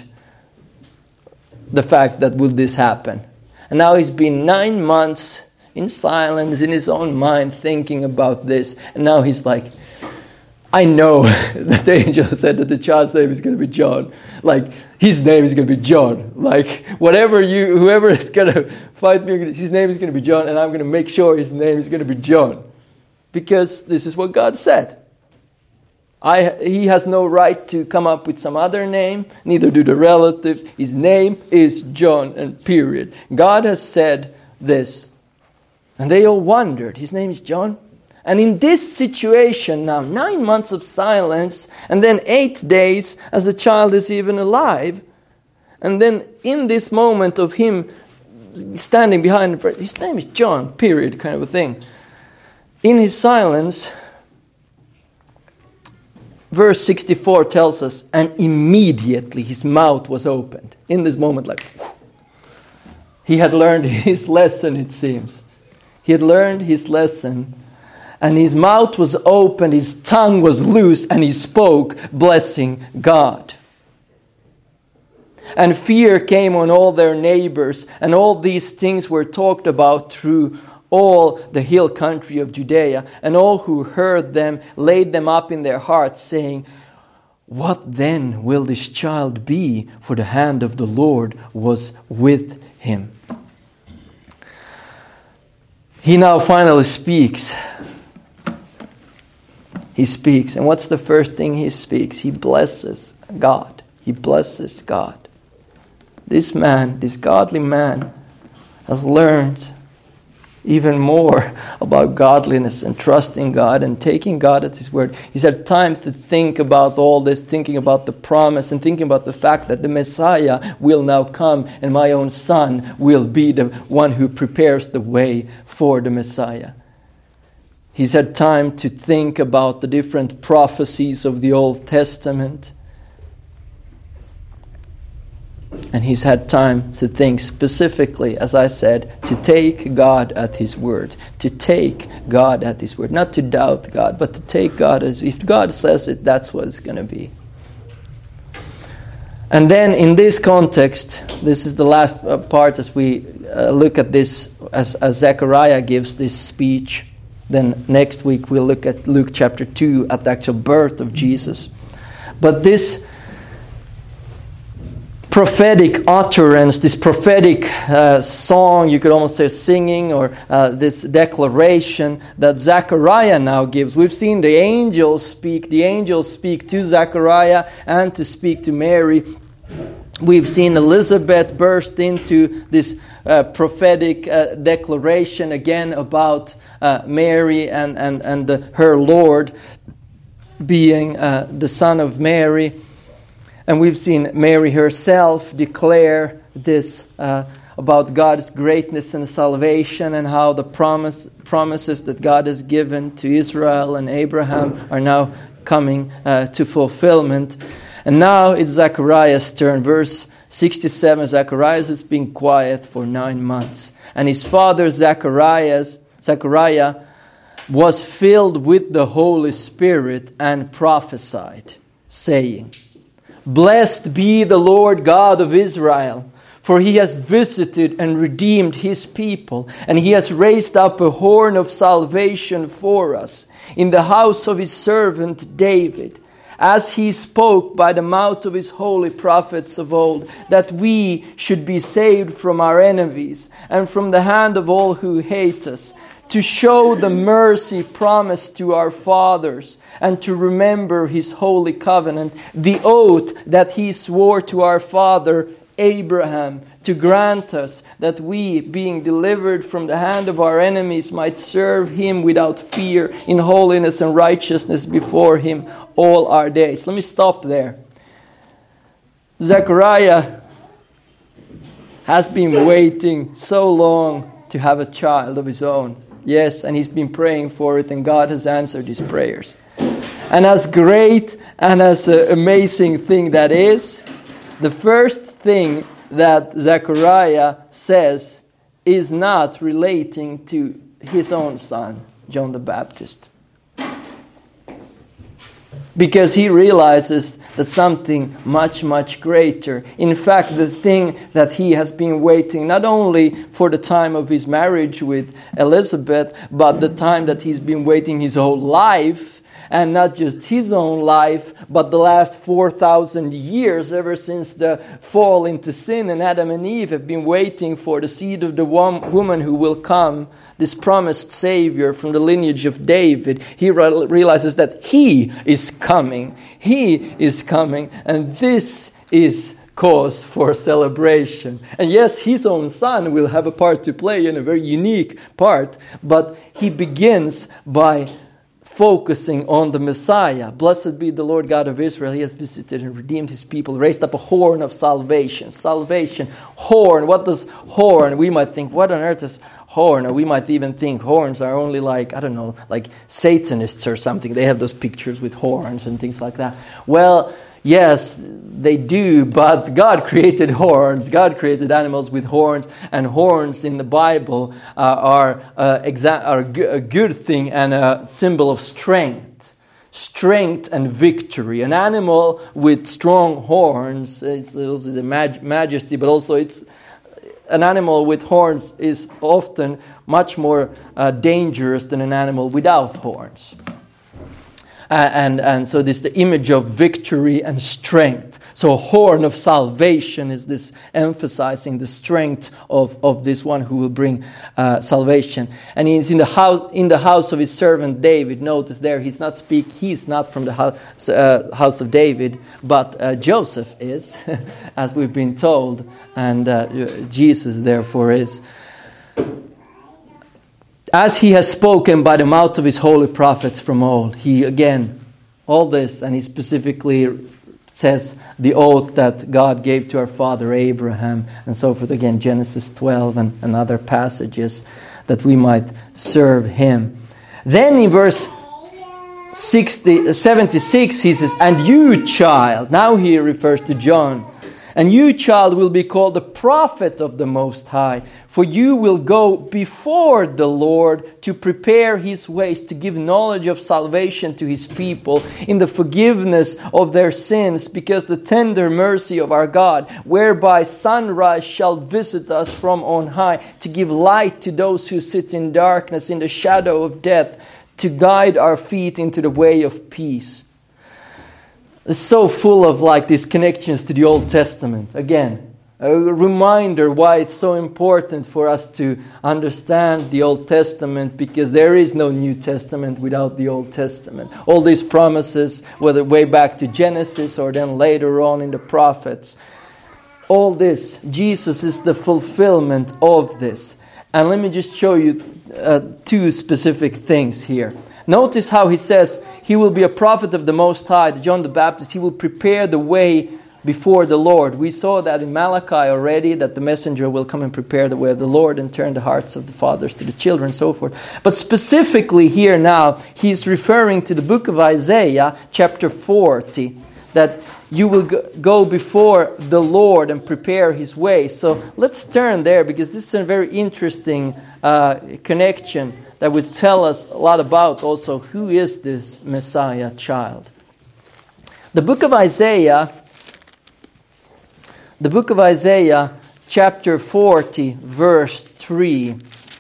the fact that would this happen. And now he's been nine months in silence, in his own mind, thinking about this. And now he's like, I know that the angel said that the child's name is going to be John. Like, his name is going to be John. Like, whatever you, whoever is going to fight me, his name is going to be John, and I'm going to make sure his name is going to be John. Because this is what God said. I, he has no right to come up with some other name, neither do the relatives. His name is John, and period. God has said this. And they all wondered, his name is John? And in this situation now, nine months of silence, and then eight days as the child is even alive, and then in this moment of him standing behind, his name is John, period, kind of a thing. In his silence, verse sixty-four tells us, and immediately his mouth was opened. In this moment, like, whew, he had learned his lesson, it seems. He had learned his lesson, and his mouth was opened, his tongue was loosed, and he spoke, blessing God. And fear came on all their neighbors, and all these things were talked about through all the hill country of Judea, and all who heard them laid them up in their hearts, saying, what then will this child be? For the hand of the Lord was with him. He now finally speaks. He speaks. And what's the first thing he speaks? He blesses God. He blesses God. This man, this godly man, has learned even more about godliness and trusting God and taking God at his word. He's had time to think about all this, thinking about the promise and thinking about the fact that the Messiah will now come and my own son will be the one who prepares the way for the Messiah. He's had time to think about the different prophecies of the Old Testament. And he's had time to think specifically, as I said, to take God at his word. To take God at his word. Not to doubt God, but to take God as, if God says it, that's what it's going to be. And then in this context, this is the last part as we uh, look at this, as, as Zechariah gives this speech. Then next week we'll look at Luke chapter two, at the actual birth of Jesus. But this prophetic utterance, this prophetic uh, song, you could almost say singing, or uh, this declaration that Zechariah now gives. We've seen the angels speak, the angels speak to Zechariah and to speak to Mary. We've seen Elizabeth burst into this uh, prophetic uh, declaration again about uh, Mary and, and, and the, her Lord being uh, the Son of Mary. And we've seen Mary herself declare this uh, about God's greatness and salvation, and how the promise, promises that God has given to Israel and Abraham are now coming uh, to fulfillment. And now it's Zechariah's turn. Verse sixty-seven, Zacharias has been quiet for nine months. And his father Zacharias, Zechariah was filled with the Holy Spirit and prophesied, saying, Blessed be the Lord God of Israel, for he has visited and redeemed his people, and he has raised up a horn of salvation for us in the house of his servant David, as he spoke by the mouth of his holy prophets of old, that we should be saved from our enemies and from the hand of all who hate us, to show the mercy promised to our fathers, and to remember his holy covenant, the oath that he swore to our father Abraham, to grant us that we, being delivered from the hand of our enemies, might serve him without fear in holiness and righteousness before him all our days. Let me stop there. Zechariah has been waiting so long to have a child of his own. Yes, and he's been praying for it, and God has answered his prayers. And as great and as an amazing thing that is, the first thing that Zechariah says is not relating to his own son, John the Baptist. Because he realizes that something much, much greater. In fact, the thing that he has been waiting, not only for the time of his marriage with Elizabeth, but the time that he's been waiting his whole life, and not just his own life, but the last four thousand years, ever since the fall into sin, and Adam and Eve have been waiting for the seed of the woman who will come, this promised Savior from the lineage of David. He re- realizes that he is coming. He is coming, and this is cause for celebration. And yes, his own son will have a part to play, in a very unique part, but he begins by focusing on the Messiah. Blessed be the Lord God of Israel. He has visited and redeemed his people, raised up a horn of salvation. Salvation, horn. What does horn? We might think, what on earth is horn? Or we might even think horns are only like, I don't know, like Satanists or something. They have those pictures with horns and things like that. Well, yes, they do, but God created horns. God created animals with horns, and horns in the Bible uh, are, uh, exa- are a good thing and a symbol of strength. Strength and victory. An animal with strong horns, it's also the maj- majesty, but also it's an animal with horns is often much more uh, dangerous than an animal without horns. Uh, and, and so this is the image of victory and strength. So a horn of salvation is this emphasizing the strength of, of this one who will bring uh, salvation. And he's in the house in the house of his servant David. Notice there he's not speak. He's not from the house, uh, house of David, but uh, Joseph is, as we've been told, and uh, Jesus therefore is. As he has spoken by the mouth of his holy prophets from old. He, again, all this, and he specifically says the oath that God gave to our father Abraham, and so forth. Again, Genesis twelve and, and other passages, that we might serve him. Then in verse sixty, seventy-six, he says, and you, child, now he refers to John, and you, child, will be called the prophet of the Most High, for you will go before the Lord to prepare his ways, to give knowledge of salvation to his people in the forgiveness of their sins, because the tender mercy of our God, whereby sunrise shall visit us from on high, to give light to those who sit in darkness, in the shadow of death, to guide our feet into the way of peace. is so full of like these connections to the Old Testament. Again, a reminder why it's so important for us to understand the Old Testament, because there is no New Testament without the Old Testament. All these promises, whether way back to Genesis or then later on in the prophets, all this, Jesus is the fulfillment of this. And let me just show you uh, two specific things here. Notice how he says he will be a prophet of the Most High, John the Baptist. He will prepare the way before the Lord. We saw that in Malachi already, that the messenger will come and prepare the way of the Lord and turn the hearts of the fathers to the children and so forth. But specifically here now, he's referring to the book of Isaiah, chapter forty, that you will go before the Lord and prepare His way. So let's turn there, because this is a very interesting uh, connection that would tell us a lot about also who is this Messiah child. The book of Isaiah, the book of Isaiah, chapter forty, verse three.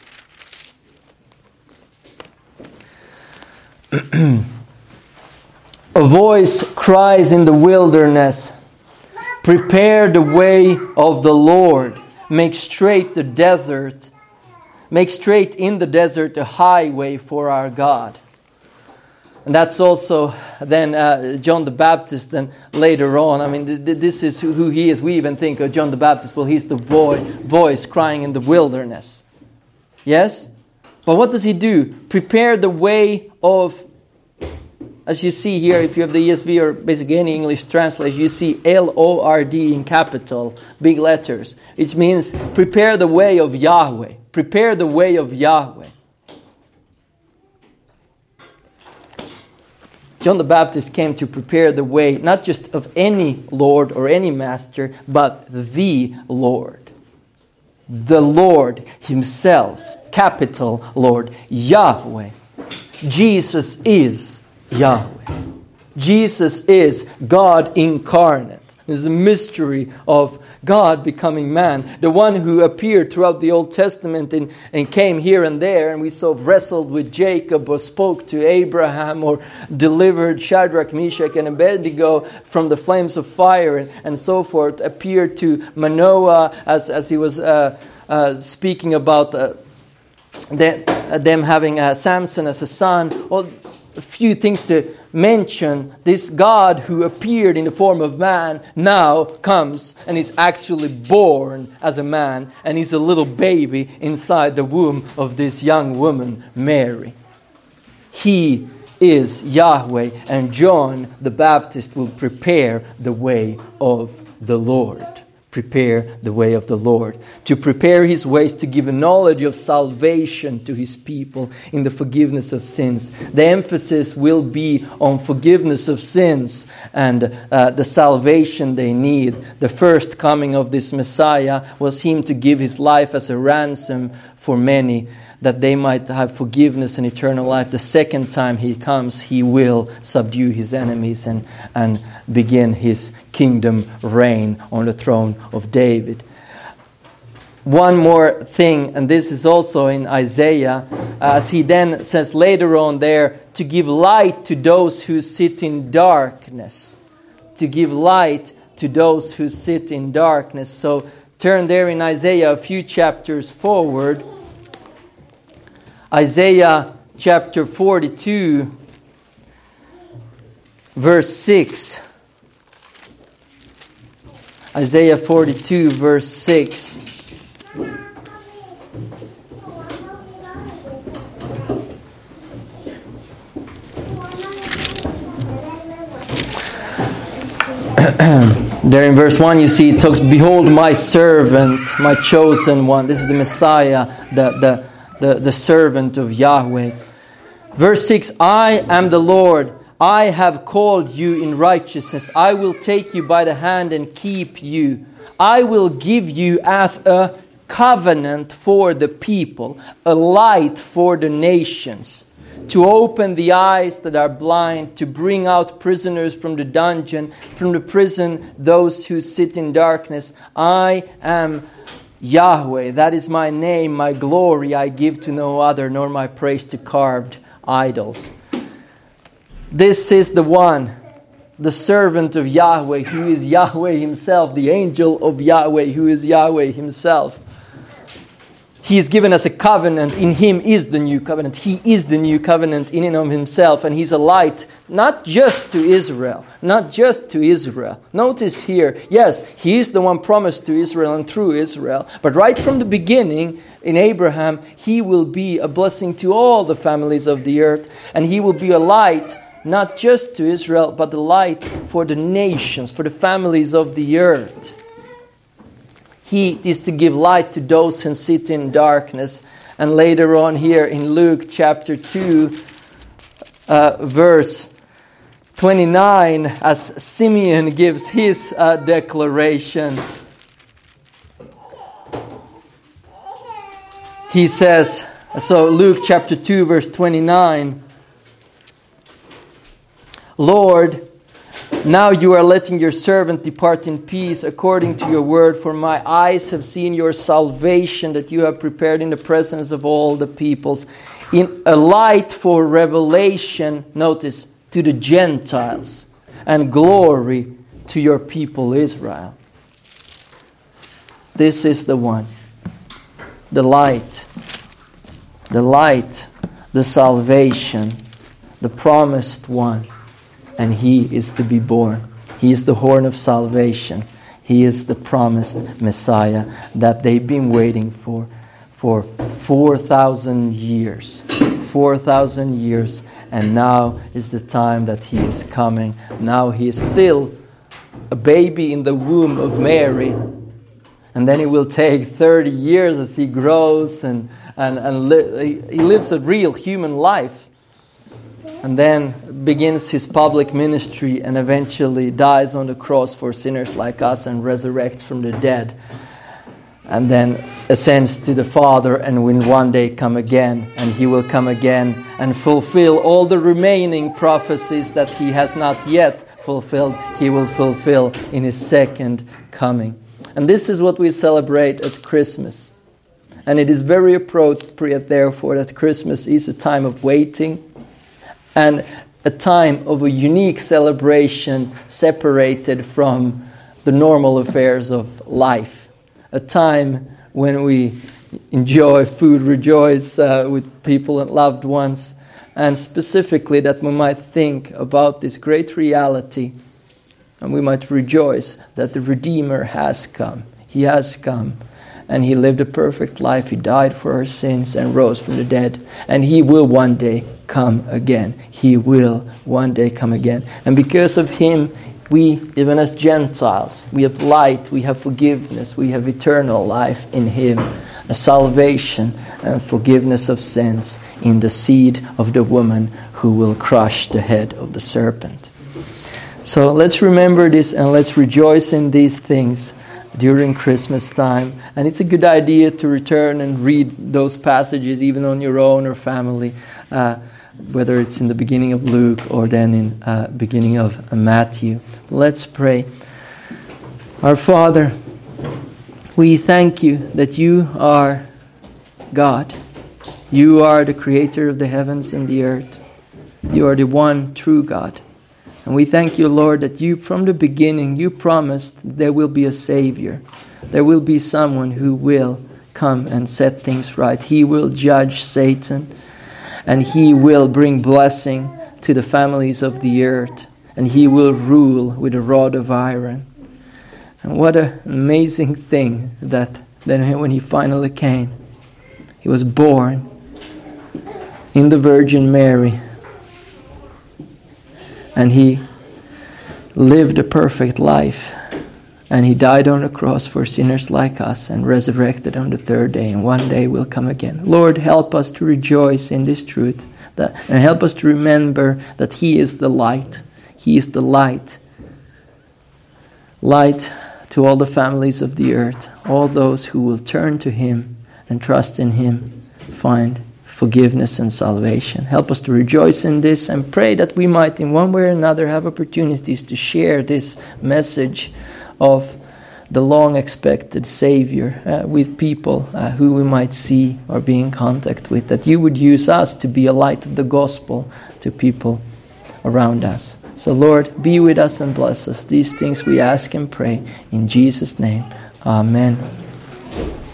A voice cries in the wilderness, prepare the way of the Lord, make straight the desert, make straight in the desert a highway for our God. And that's also then uh, John the Baptist then later on. I mean, th- th- this is who, who he is. We even think of John the Baptist, well, he's the boy, voice crying in the wilderness. Yes? But what does he do? Prepare the way of, as you see here, if you have the E S V or basically any English translation, you see L O R D in capital, big letters. Which means prepare the way of Yahweh. Prepare the way of Yahweh. John the Baptist came to prepare the way, not just of any Lord or any Master, but the Lord. The Lord Himself, capital Lord, Yahweh. Jesus is Yahweh. Jesus is God incarnate. This is a mystery of God becoming man. The one who appeared throughout the Old Testament and, and came here and there, and we saw wrestled with Jacob or spoke to Abraham or delivered Shadrach, Meshach, and Abednego from the flames of fire and, and so forth, appeared to Manoah as, as he was uh, uh, speaking about uh, the, uh, them having uh, Samson as a son. Well, a few things to mention. This God who appeared in the form of man now comes and is actually born as a man, and he's a little baby inside the womb of this young woman, Mary. He is Yahweh, and John the Baptist will prepare the way of the Lord. Prepare the way of the Lord. To prepare His ways, to give a knowledge of salvation to His people in the forgiveness of sins. The emphasis will be on forgiveness of sins and uh, the salvation they need. The first coming of this Messiah was Him to give His life as a ransom for many, that they might have forgiveness and eternal life. The second time He comes, He will subdue His enemies and, and begin His kingdom reign on the throne of David. One more thing, and this is also in Isaiah, as he then says later on there, to give light to those who sit in darkness. To give light to those who sit in darkness. So turn there in Isaiah a few chapters forward. Isaiah chapter forty-two, verse six. Isaiah forty-two, verse six. There in verse one you see it talks, behold my servant, my chosen one. This is the Messiah, the, the, the, the servant of Yahweh. Verse six, I am the Lord. I have called you in righteousness. I will take you by the hand and keep you. I will give you as a covenant for the people, a light for the nations, to open the eyes that are blind, to bring out prisoners from the dungeon, from the prison those who sit in darkness. I am Yahweh. That is my name, my glory I give to no other, nor my praise to carved idols. This is the one the servant of Yahweh, who is Yahweh himself, the angel of Yahweh, who is Yahweh himself. He has given us a covenant. In him is the new covenant. He is the new covenant in and of himself. And he's a light, not just to Israel. Not just to Israel. Notice here, yes, he is the one promised to Israel and through Israel. But right from the beginning, in Abraham, he will be a blessing to all the families of the earth. And he will be a light, not just to Israel, but the light for the nations, for the families of the earth. He is to give light to those who sit in darkness. And later on here in Luke chapter two, uh, verse twenty-nine, as Simeon gives his uh, declaration, he says, so Luke chapter two, verse twenty-nine, Lord, now you are letting your servant depart in peace according to your word, for my eyes have seen your salvation that you have prepared in the presence of all the peoples, in a light for revelation, notice, to the Gentiles, and glory to your people Israel. This is the one, the light, the light, the salvation, the promised one. And he is to be born. He is the horn of salvation. He is the promised Messiah that they've been waiting for for four thousand years. four thousand years. And now is the time that he is coming. Now he is still a baby in the womb of Mary. And then it will take thirty years as he grows and, and, and li- he lives a real human life. And then begins his public ministry and eventually dies on the cross for sinners like us and resurrects from the dead. And then ascends to the Father and will one day come again. And he will come again and fulfill all the remaining prophecies that he has not yet fulfilled. He will fulfill in his second coming. And this is what we celebrate at Christmas. And it is very appropriate, therefore, that Christmas is a time of waiting and a time of a unique celebration separated from the normal affairs of life. A time when we enjoy food, rejoice uh, with people and loved ones, and specifically that we might think about this great reality and we might rejoice that the Redeemer has come. He has come. And he lived a perfect life. He died for our sins and rose from the dead. And he will one day come again. He will one day come again. And because of him, we, even as Gentiles, we have light, we have forgiveness, we have eternal life in him. A salvation and forgiveness of sins in the seed of the woman who will crush the head of the serpent. So let's remember this and let's rejoice in these things during Christmas time. And it's a good idea to return and read those passages even on your own or family, uh, whether it's in the beginning of Luke or then in uh, beginning of uh, Matthew. Let's pray. Our Father, we thank you that you are God. You are the creator of the heavens and the earth. You are the one true God. And we thank you, Lord, that you, from the beginning, you promised there will be a Savior. There will be someone who will come and set things right. He will judge Satan, and he will bring blessing to the families of the earth, and he will rule with a rod of iron. And what an amazing thing that then when he finally came, he was born in the Virgin Mary. And he lived a perfect life. And he died on the cross for sinners like us and resurrected on the third day. And one day will come again. Lord, help us to rejoice in this truth. That, and help us to remember that he is the light. He is the light. Light to all the families of the earth. All those who will turn to him and trust in him find forgiveness and salvation. Help us to rejoice in this and pray that we might in one way or another have opportunities to share this message of the long expected Savior uh, with people uh, who we might see or be in contact with. That you would use us to be a light of the gospel to people around us. So Lord, be with us and bless us. These things we ask and pray in Jesus' name. Amen.